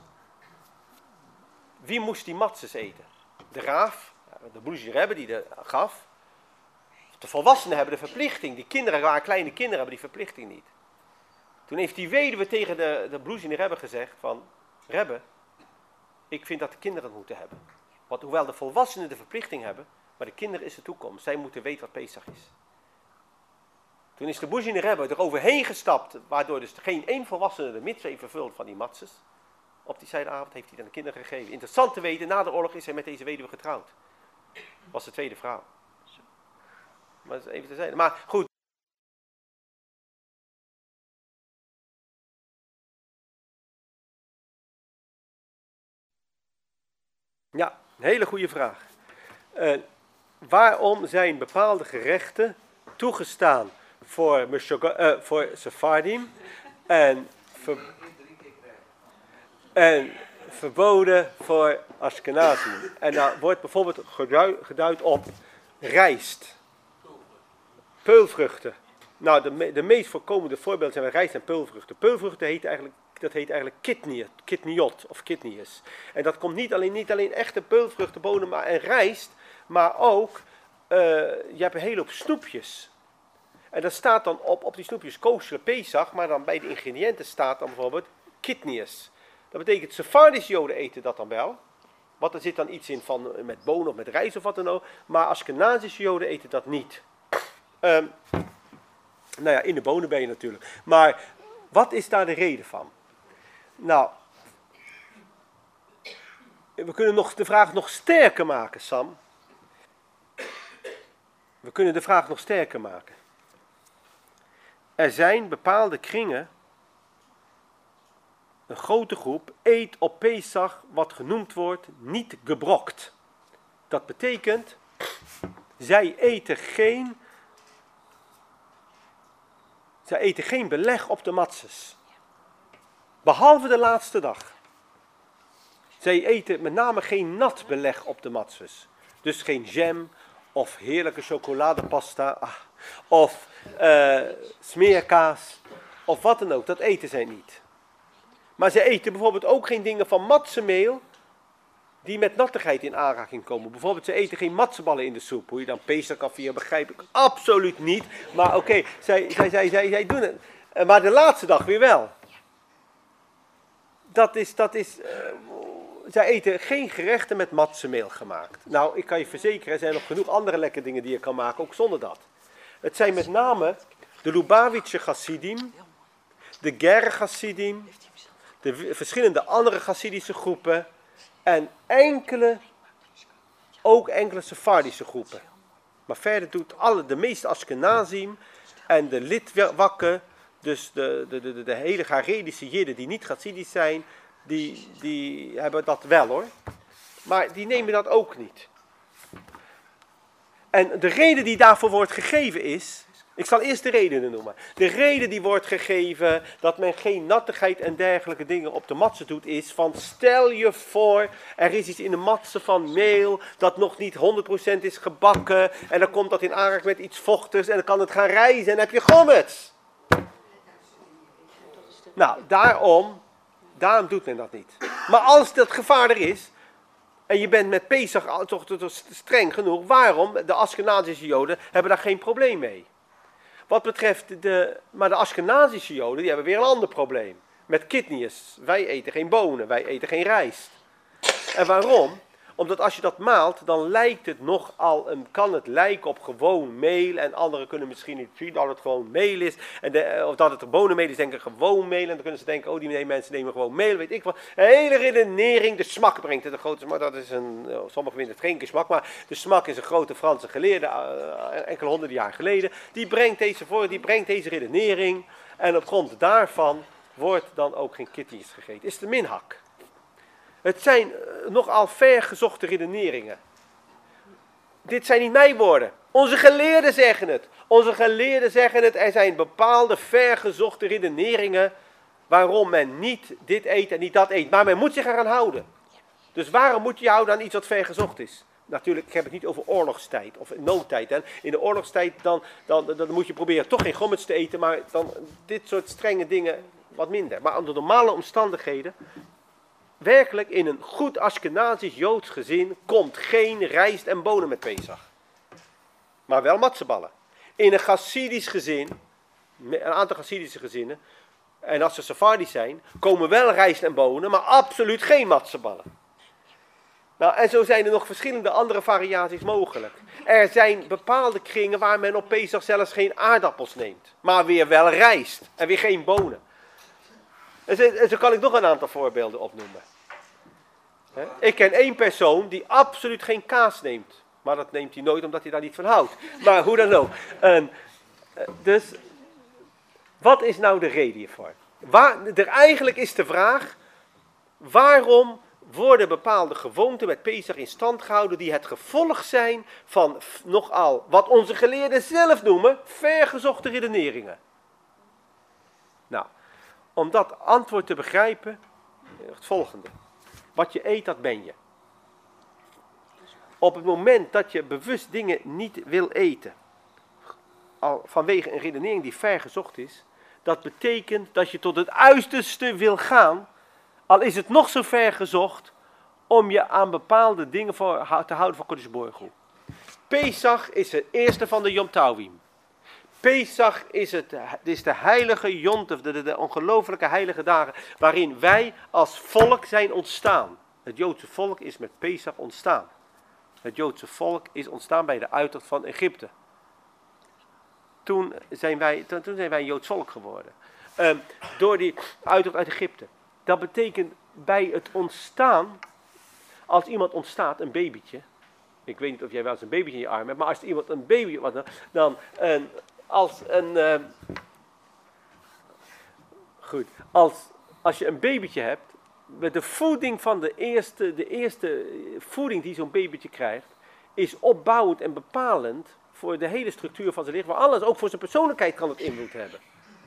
wie moest die matzes eten? De raaf, de Bluzhiner Rebbe die de gaf. De volwassenen hebben de verplichting, die kinderen waren kleine kinderen, hebben die verplichting niet. Toen heeft die weduwe tegen de, de Bluzhiner Rebbe gezegd van, Rebbe, ik vind dat de kinderen het moeten hebben. Want hoewel de volwassenen de verplichting hebben, maar de kinderen is de toekomst. Zij moeten weten wat Pesach is. Toen is de Bluzhiner Rebbe er overheen gestapt, waardoor dus geen één volwassene de mitzvah vervult van die matzes. Op die zijdagavond heeft hij dan de kinderen gegeven. Interessant te weten, na de oorlog is hij met deze weduwe getrouwd. Was de tweede vrouw. Maar dat is even te zeggen. Maar goed. Ja, een hele goede vraag. Uh, waarom zijn bepaalde gerechten toegestaan voor, uh, voor Sephardim en, ver, en verboden voor Ashkenazim? En daar wordt bijvoorbeeld geduid, geduid op rijst, peulvruchten. Nou, de, me, de meest voorkomende voorbeelden zijn rijst en peulvruchten. Peulvruchten heet eigenlijk, dat heet eigenlijk kitniot, kitniot of kitnius. En dat komt niet alleen, niet alleen echte peulvruchten, bonen en rijst, maar ook, uh, je hebt een hele hoop snoepjes. En dat staat dan op, op die snoepjes kosher Pesach, maar dan bij de ingrediënten staat dan bijvoorbeeld kitnius. Dat betekent, Sephardische Joden eten dat dan wel. Want er zit dan iets in van met bonen of met rijst of wat dan ook. Maar Ashkenazische Joden eten dat niet. Um, nou ja, in de bonen ben je natuurlijk. Maar wat is daar de reden van? Nou, we kunnen nog de vraag nog sterker maken, Sam. We kunnen de vraag nog sterker maken. Er zijn bepaalde kringen, een grote groep, eet op Pesach wat genoemd wordt niet gebrokt. Dat betekent, zij eten geen, zij eten geen beleg op de matzes. Behalve de laatste dag. Zij eten met name geen nat beleg op de matzes. Dus geen jam of heerlijke chocoladepasta ah, of uh, smeerkaas of wat dan ook. Dat eten zij niet. Maar zij eten bijvoorbeeld ook geen dingen van matsemeel die met nattigheid in aanraking komen. Bijvoorbeeld, ze eten geen matseballen in de soep. Hoe je dan Pesach kan vieren, begrijp ik absoluut niet. Maar oké, okay, zij, zij, zij, zij, zij doen het. Uh, maar de laatste dag weer wel. Dat is, dat is, uh, zij eten geen gerechten met matsemeel gemaakt. Nou, ik kan je verzekeren, er zijn nog genoeg andere lekkere dingen die je kan maken, ook zonder dat. Het zijn met name de Lubavitche Chassidim, de Ger Chassidim, de verschillende andere Chassidische groepen en enkele, ook enkele Sephardische groepen. Maar verder doet alle, de meeste Ashkenazim en de Litwakken, dus de, de, de, de hele Haredische Jidden die niet Chassidisch zijn, die, die hebben dat wel hoor. Maar die nemen dat ook niet. En de reden die daarvoor wordt gegeven is, ik zal eerst de redenen noemen. De reden die wordt gegeven dat men geen nattigheid en dergelijke dingen op de matse doet is van stel je voor er is iets in de matse van meel dat nog niet honderd procent is gebakken en dan komt dat in aanraking met iets vochtigs en dan kan het gaan rijzen en dan heb je gommets. Nou, daarom, daarom doet men dat niet. Maar als dat gevaar er is en je bent met Pesach toch, toch, toch streng genoeg, waarom? De Ashkenazische Joden hebben daar geen probleem mee. Wat betreft de, maar de Ashkenazische Joden, die hebben weer een ander probleem. Met kitnius. Wij eten geen bonen, wij eten geen rijst. En waarom? Omdat als je dat maalt, dan lijkt het nogal, een, kan het lijken op gewoon meel. En anderen kunnen misschien niet zien dat het gewoon meel is. En de, of dat het er bonenmeel is, denken gewoon meel. En dan kunnen ze denken, oh die mensen nemen gewoon meel, weet ik wat. Een hele redenering, de smak brengt het. De grote smak, dat is een, sommigen vinden het geen smak, maar de smak is een grote Franse geleerde, uh, enkele honderden jaar geleden. Die brengt deze voor, die brengt deze redenering. En op grond daarvan wordt dan ook geen kitties gegeten. Is de minhak. Het zijn uh, nogal vergezochte redeneringen. Dit zijn niet mijn woorden. Onze geleerden zeggen het. Onze geleerden zeggen het. Er zijn bepaalde vergezochte redeneringen waarom men niet dit eet en niet dat eet. Maar men moet zich eraan houden. Dus waarom moet je je houden aan iets wat vergezocht is? Natuurlijk, ik heb het niet over oorlogstijd of noodtijd. Hè. In de oorlogstijd dan, dan, dan, dan moet je proberen toch geen gommets te eten, maar dan dit soort strenge dingen wat minder. Maar onder normale omstandigheden, werkelijk in een goed Ashkenazisch Joods gezin komt geen rijst en bonen met Pesach. Maar wel matzeballen. In een Chassidisch gezin, een aantal Chassidische gezinnen, en als ze Sephardisch zijn, komen wel rijst en bonen, maar absoluut geen matzeballen. Nou, en zo zijn er nog verschillende andere variaties mogelijk. Er zijn bepaalde kringen waar men op Pesach zelfs geen aardappels neemt, maar weer wel rijst en weer geen bonen. En zo, en zo kan ik nog een aantal voorbeelden opnoemen. He? Ik ken één persoon die absoluut geen kaas neemt, maar dat neemt hij nooit omdat hij daar niet van houdt. Maar hoe dan ook. En, dus, wat is nou de reden hiervoor? Waar, er eigenlijk is de vraag, waarom worden bepaalde gewoonten met Pesach in stand gehouden die het gevolg zijn van nogal, wat onze geleerden zelf noemen, vergezochte redeneringen. Nou, om dat antwoord te begrijpen, het volgende. Wat je eet, dat ben je. Op het moment dat je bewust dingen niet wil eten, al vanwege een redenering die vergezocht is, dat betekent dat je tot het uiterste wil gaan, al is het nog zo ver gezocht, om je aan bepaalde dingen voor, te houden van Kodesh Baruch Hu. Pesach is het eerste van de Yom Tovim. Pesach is, het, is de heilige Jontef, de, de, de ongelooflijke heilige dagen, waarin wij als volk zijn ontstaan. Het Joodse volk is met Pesach ontstaan. Het Joodse volk is ontstaan bij de uittocht van Egypte. Toen zijn wij, toen, toen zijn wij een Joods volk geworden. Um, door die uittocht uit Egypte. Dat betekent bij het ontstaan, als iemand ontstaat, een babytje. Ik weet niet of jij wel eens een babytje in je arm hebt, maar als iemand een baby wat dan, dan uh, als een uh, goed, als, als je een babytje hebt, met de voeding van de eerste, de eerste voeding die zo'n babytje krijgt, is opbouwend en bepalend voor de hele structuur van zijn lichaam. Maar alles, ook voor zijn persoonlijkheid kan het invloed hebben.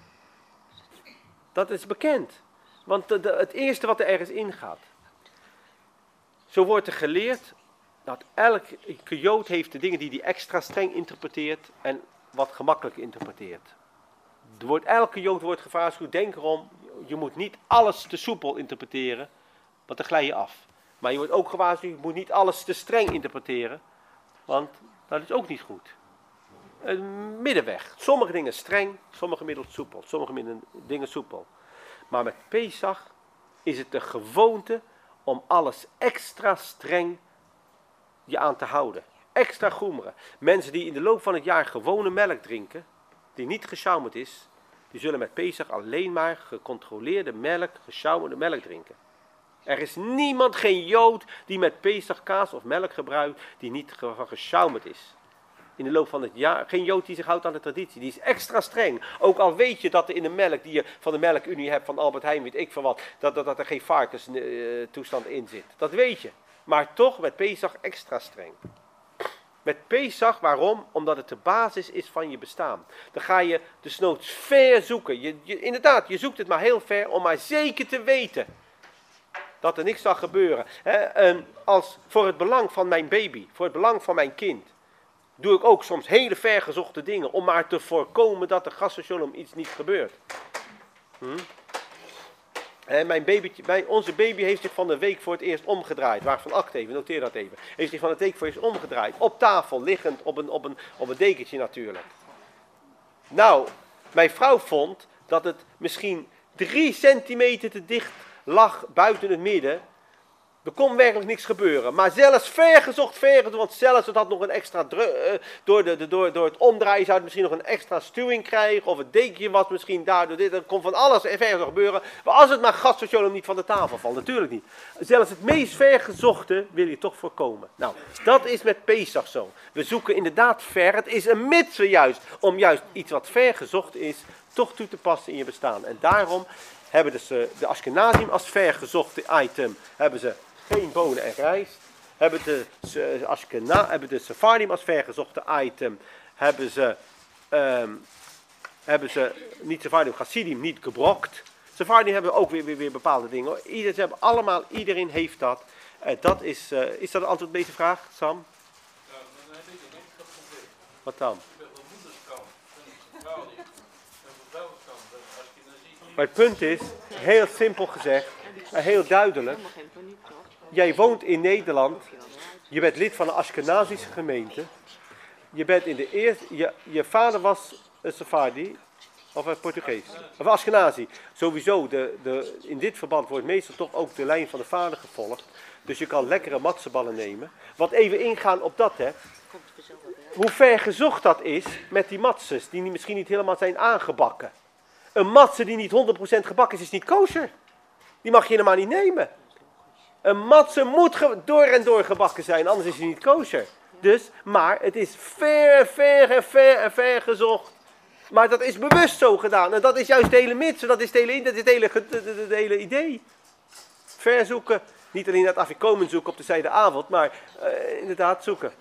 Dat is bekend. Want de, de, het eerste wat er ergens ingaat. Zo wordt er geleerd dat elke Jood heeft de dingen die hij extra streng interpreteert en wat gemakkelijk interpreteert. Er wordt, elke Jood wordt gewaarschuwd, denk erom, je moet niet alles te soepel interpreteren, want dan glij je af. Maar je wordt ook gewaarschuwd, je moet niet alles te streng interpreteren, want dat is ook niet goed. Een middenweg. Sommige dingen streng, sommige middels soepel, sommige dingen soepel. Maar met Pesach is het de gewoonte om alles extra streng je aan te houden. Extra goemeren. Mensen die in de loop van het jaar gewone melk drinken, die niet geschaumerd is, die zullen met Pesach alleen maar gecontroleerde melk, geschaumerde melk drinken. Er is niemand, geen Jood, die met Pesach kaas of melk gebruikt, die niet geschaumerd is. In de loop van het jaar, geen Jood die zich houdt aan de traditie, die is extra streng. Ook al weet je dat er in de melk die je van de melkunie hebt, van Albert Heijn, weet ik van wat, dat, dat, dat er geen varkenstoestand in zit. Dat weet je. Maar toch met Pesach extra streng. Met Pesach, waarom? Omdat het de basis is van je bestaan. Dan ga je desnoods ver zoeken. Je, je, inderdaad, je zoekt het maar heel ver om maar zeker te weten dat er niks zal gebeuren. He, en als voor het belang van mijn baby, voor het belang van mijn kind, doe ik ook soms hele vergezochte dingen om maar te voorkomen dat er Chas v'Sholom iets niet gebeurt. Hm? En mijn babytje, mijn, onze baby heeft zich van de week voor het eerst omgedraaid. Waarvan acht even, noteer dat even. Heeft zich van de week voor het eerst omgedraaid. Op tafel, liggend, op een, op een, op een dekentje natuurlijk. Nou, mijn vrouw vond dat het misschien drie centimeter te dicht lag buiten het midden. Er kon werkelijk niks gebeuren. Maar zelfs vergezocht, vergezocht, want zelfs het had nog een extra druk, uh, door, de, de, door, door het omdraaien zou het misschien nog een extra stuwing krijgen, of het dekje was misschien daardoor dit, er kon van alles vergezocht gebeuren. Maar als het maar gastrojolen niet van de tafel valt, natuurlijk niet. Zelfs het meest vergezochte wil je toch voorkomen. Nou, dat is met Pesach zo. We zoeken inderdaad ver, het is een mitzwe juist, om juist iets wat vergezocht is, toch toe te passen in je bestaan. En daarom hebben dus uh, de Ashkenazim als vergezochte item, hebben ze geen bonen en rijst. Hebben de, uh, Ashkena, hebben de Sephardim als vergezochte item, hebben ze, um, hebben ze niet Sephardim, Chassidim, niet gebrokt. Sephardim hebben ook weer, weer, weer bepaalde dingen. Hoor. Ieder, ze hebben allemaal, iedereen heeft dat. Uh, dat is, uh, is dat een antwoord op deze vraag, Sam? Ja, dan heb ik een extra probleem. Wat dan? Op de moederskant ben ik Sephardim. En op de vrouwenkant ben ik Ashkenazi. Maar het punt is, heel simpel gezegd, uh, heel duidelijk. Jij woont in Nederland, je bent lid van een Ashkenazische gemeente. Je bent in de eerste, je, je vader was een Sephardi, of een Portugees, of Ashkenazi. Sowieso, de, de, in dit verband wordt meestal toch ook de lijn van de vader gevolgd. Dus je kan lekkere matseballen nemen. Wat even ingaan op dat, hè. Hoe ver gezocht dat is met die matses, die misschien niet helemaal zijn aangebakken. Een matse die niet honderd procent gebakken is, is niet kosher. Die mag je helemaal niet nemen. Een matse moet door en door gebakken zijn, anders is hij niet kosher. Dus, maar het is ver, ver en ver en ver gezocht. Maar dat is bewust zo gedaan. En dat is juist de hele mits, dat is het hele, dat is het hele, het hele idee. Verzoeken, niet alleen het afikomen zoeken op de zijde avond, maar uh, inderdaad zoeken.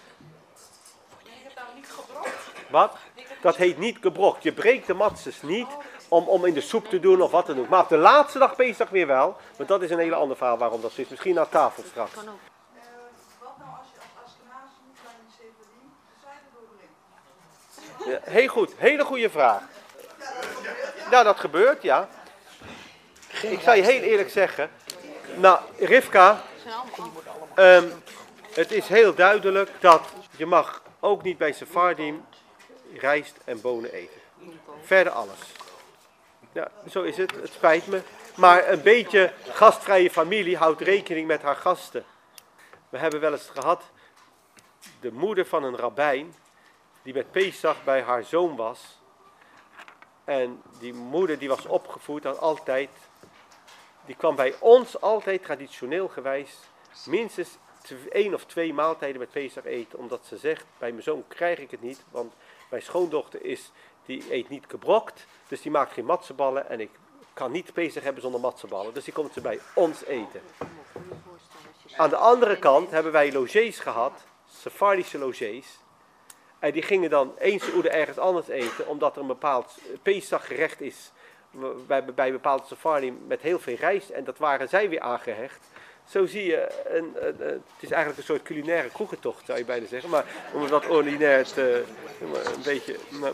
Wat? Dat heet niet gebrokt. Je breekt de matses niet om, om in de soep te doen of wat te doen. Maar op de laatste dag Pesach weer wel. Want dat is een hele ander verhaal waarom dat is. Misschien aan tafel straks. Uh, wat nou als je als Ashkenazi niet bij een Sephardim de zijde doorbrengt? Ja, heel goed. Hele goede vraag. Ja, dat gebeurt, ja. Ik zal je heel eerlijk zeggen. Nou, Rivka. Um, het is heel duidelijk dat je mag ook niet bij Sephardim rijst en bonen eten. Verder alles. Ja, zo is het. Het spijt me. Maar een beetje gastvrije familie houdt rekening met haar gasten. We hebben wel eens gehad, de moeder van een rabbijn, die met Pesach bij haar zoon was. En die moeder die was opgevoed, had altijd, die kwam bij ons altijd traditioneel gewijs minstens één of twee maaltijden met Pesach eten. Omdat ze zegt, bij mijn zoon krijg ik het niet, want mijn schoondochter is, die eet niet gebrokt, dus die maakt geen matseballen en ik kan niet Pesach hebben zonder matseballen. Dus die komt ze bij ons eten. Aan de andere kant hebben wij logés gehad, Sephardische logés. En die gingen dan eens oede ergens anders eten, omdat er een bepaald Pesach gerecht is bij, bij bepaalde Sephardim met heel veel rijst. En dat waren zij weer aangehecht. Zo zie je, een, een, een, het is eigenlijk een soort culinaire kroegentocht, zou je bijna zeggen. Maar om het wat ordinair te, een beetje... Nou.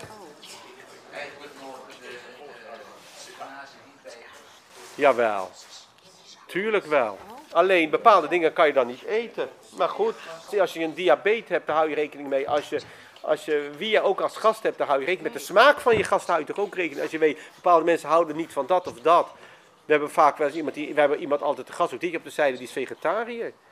Jawel, tuurlijk wel. Alleen bepaalde dingen kan je dan niet eten. Maar goed, als je een diabetes hebt, dan hou je rekening mee. Als je, als je wie je ook als gast hebt, dan hou je rekening met de smaak van je gast. Hou je toch ook rekening. Als je weet, bepaalde mensen houden niet van dat of dat. We hebben vaak wel eens iemand, die, we hebben iemand altijd te gast, ook die op de zijde, die is vegetariër.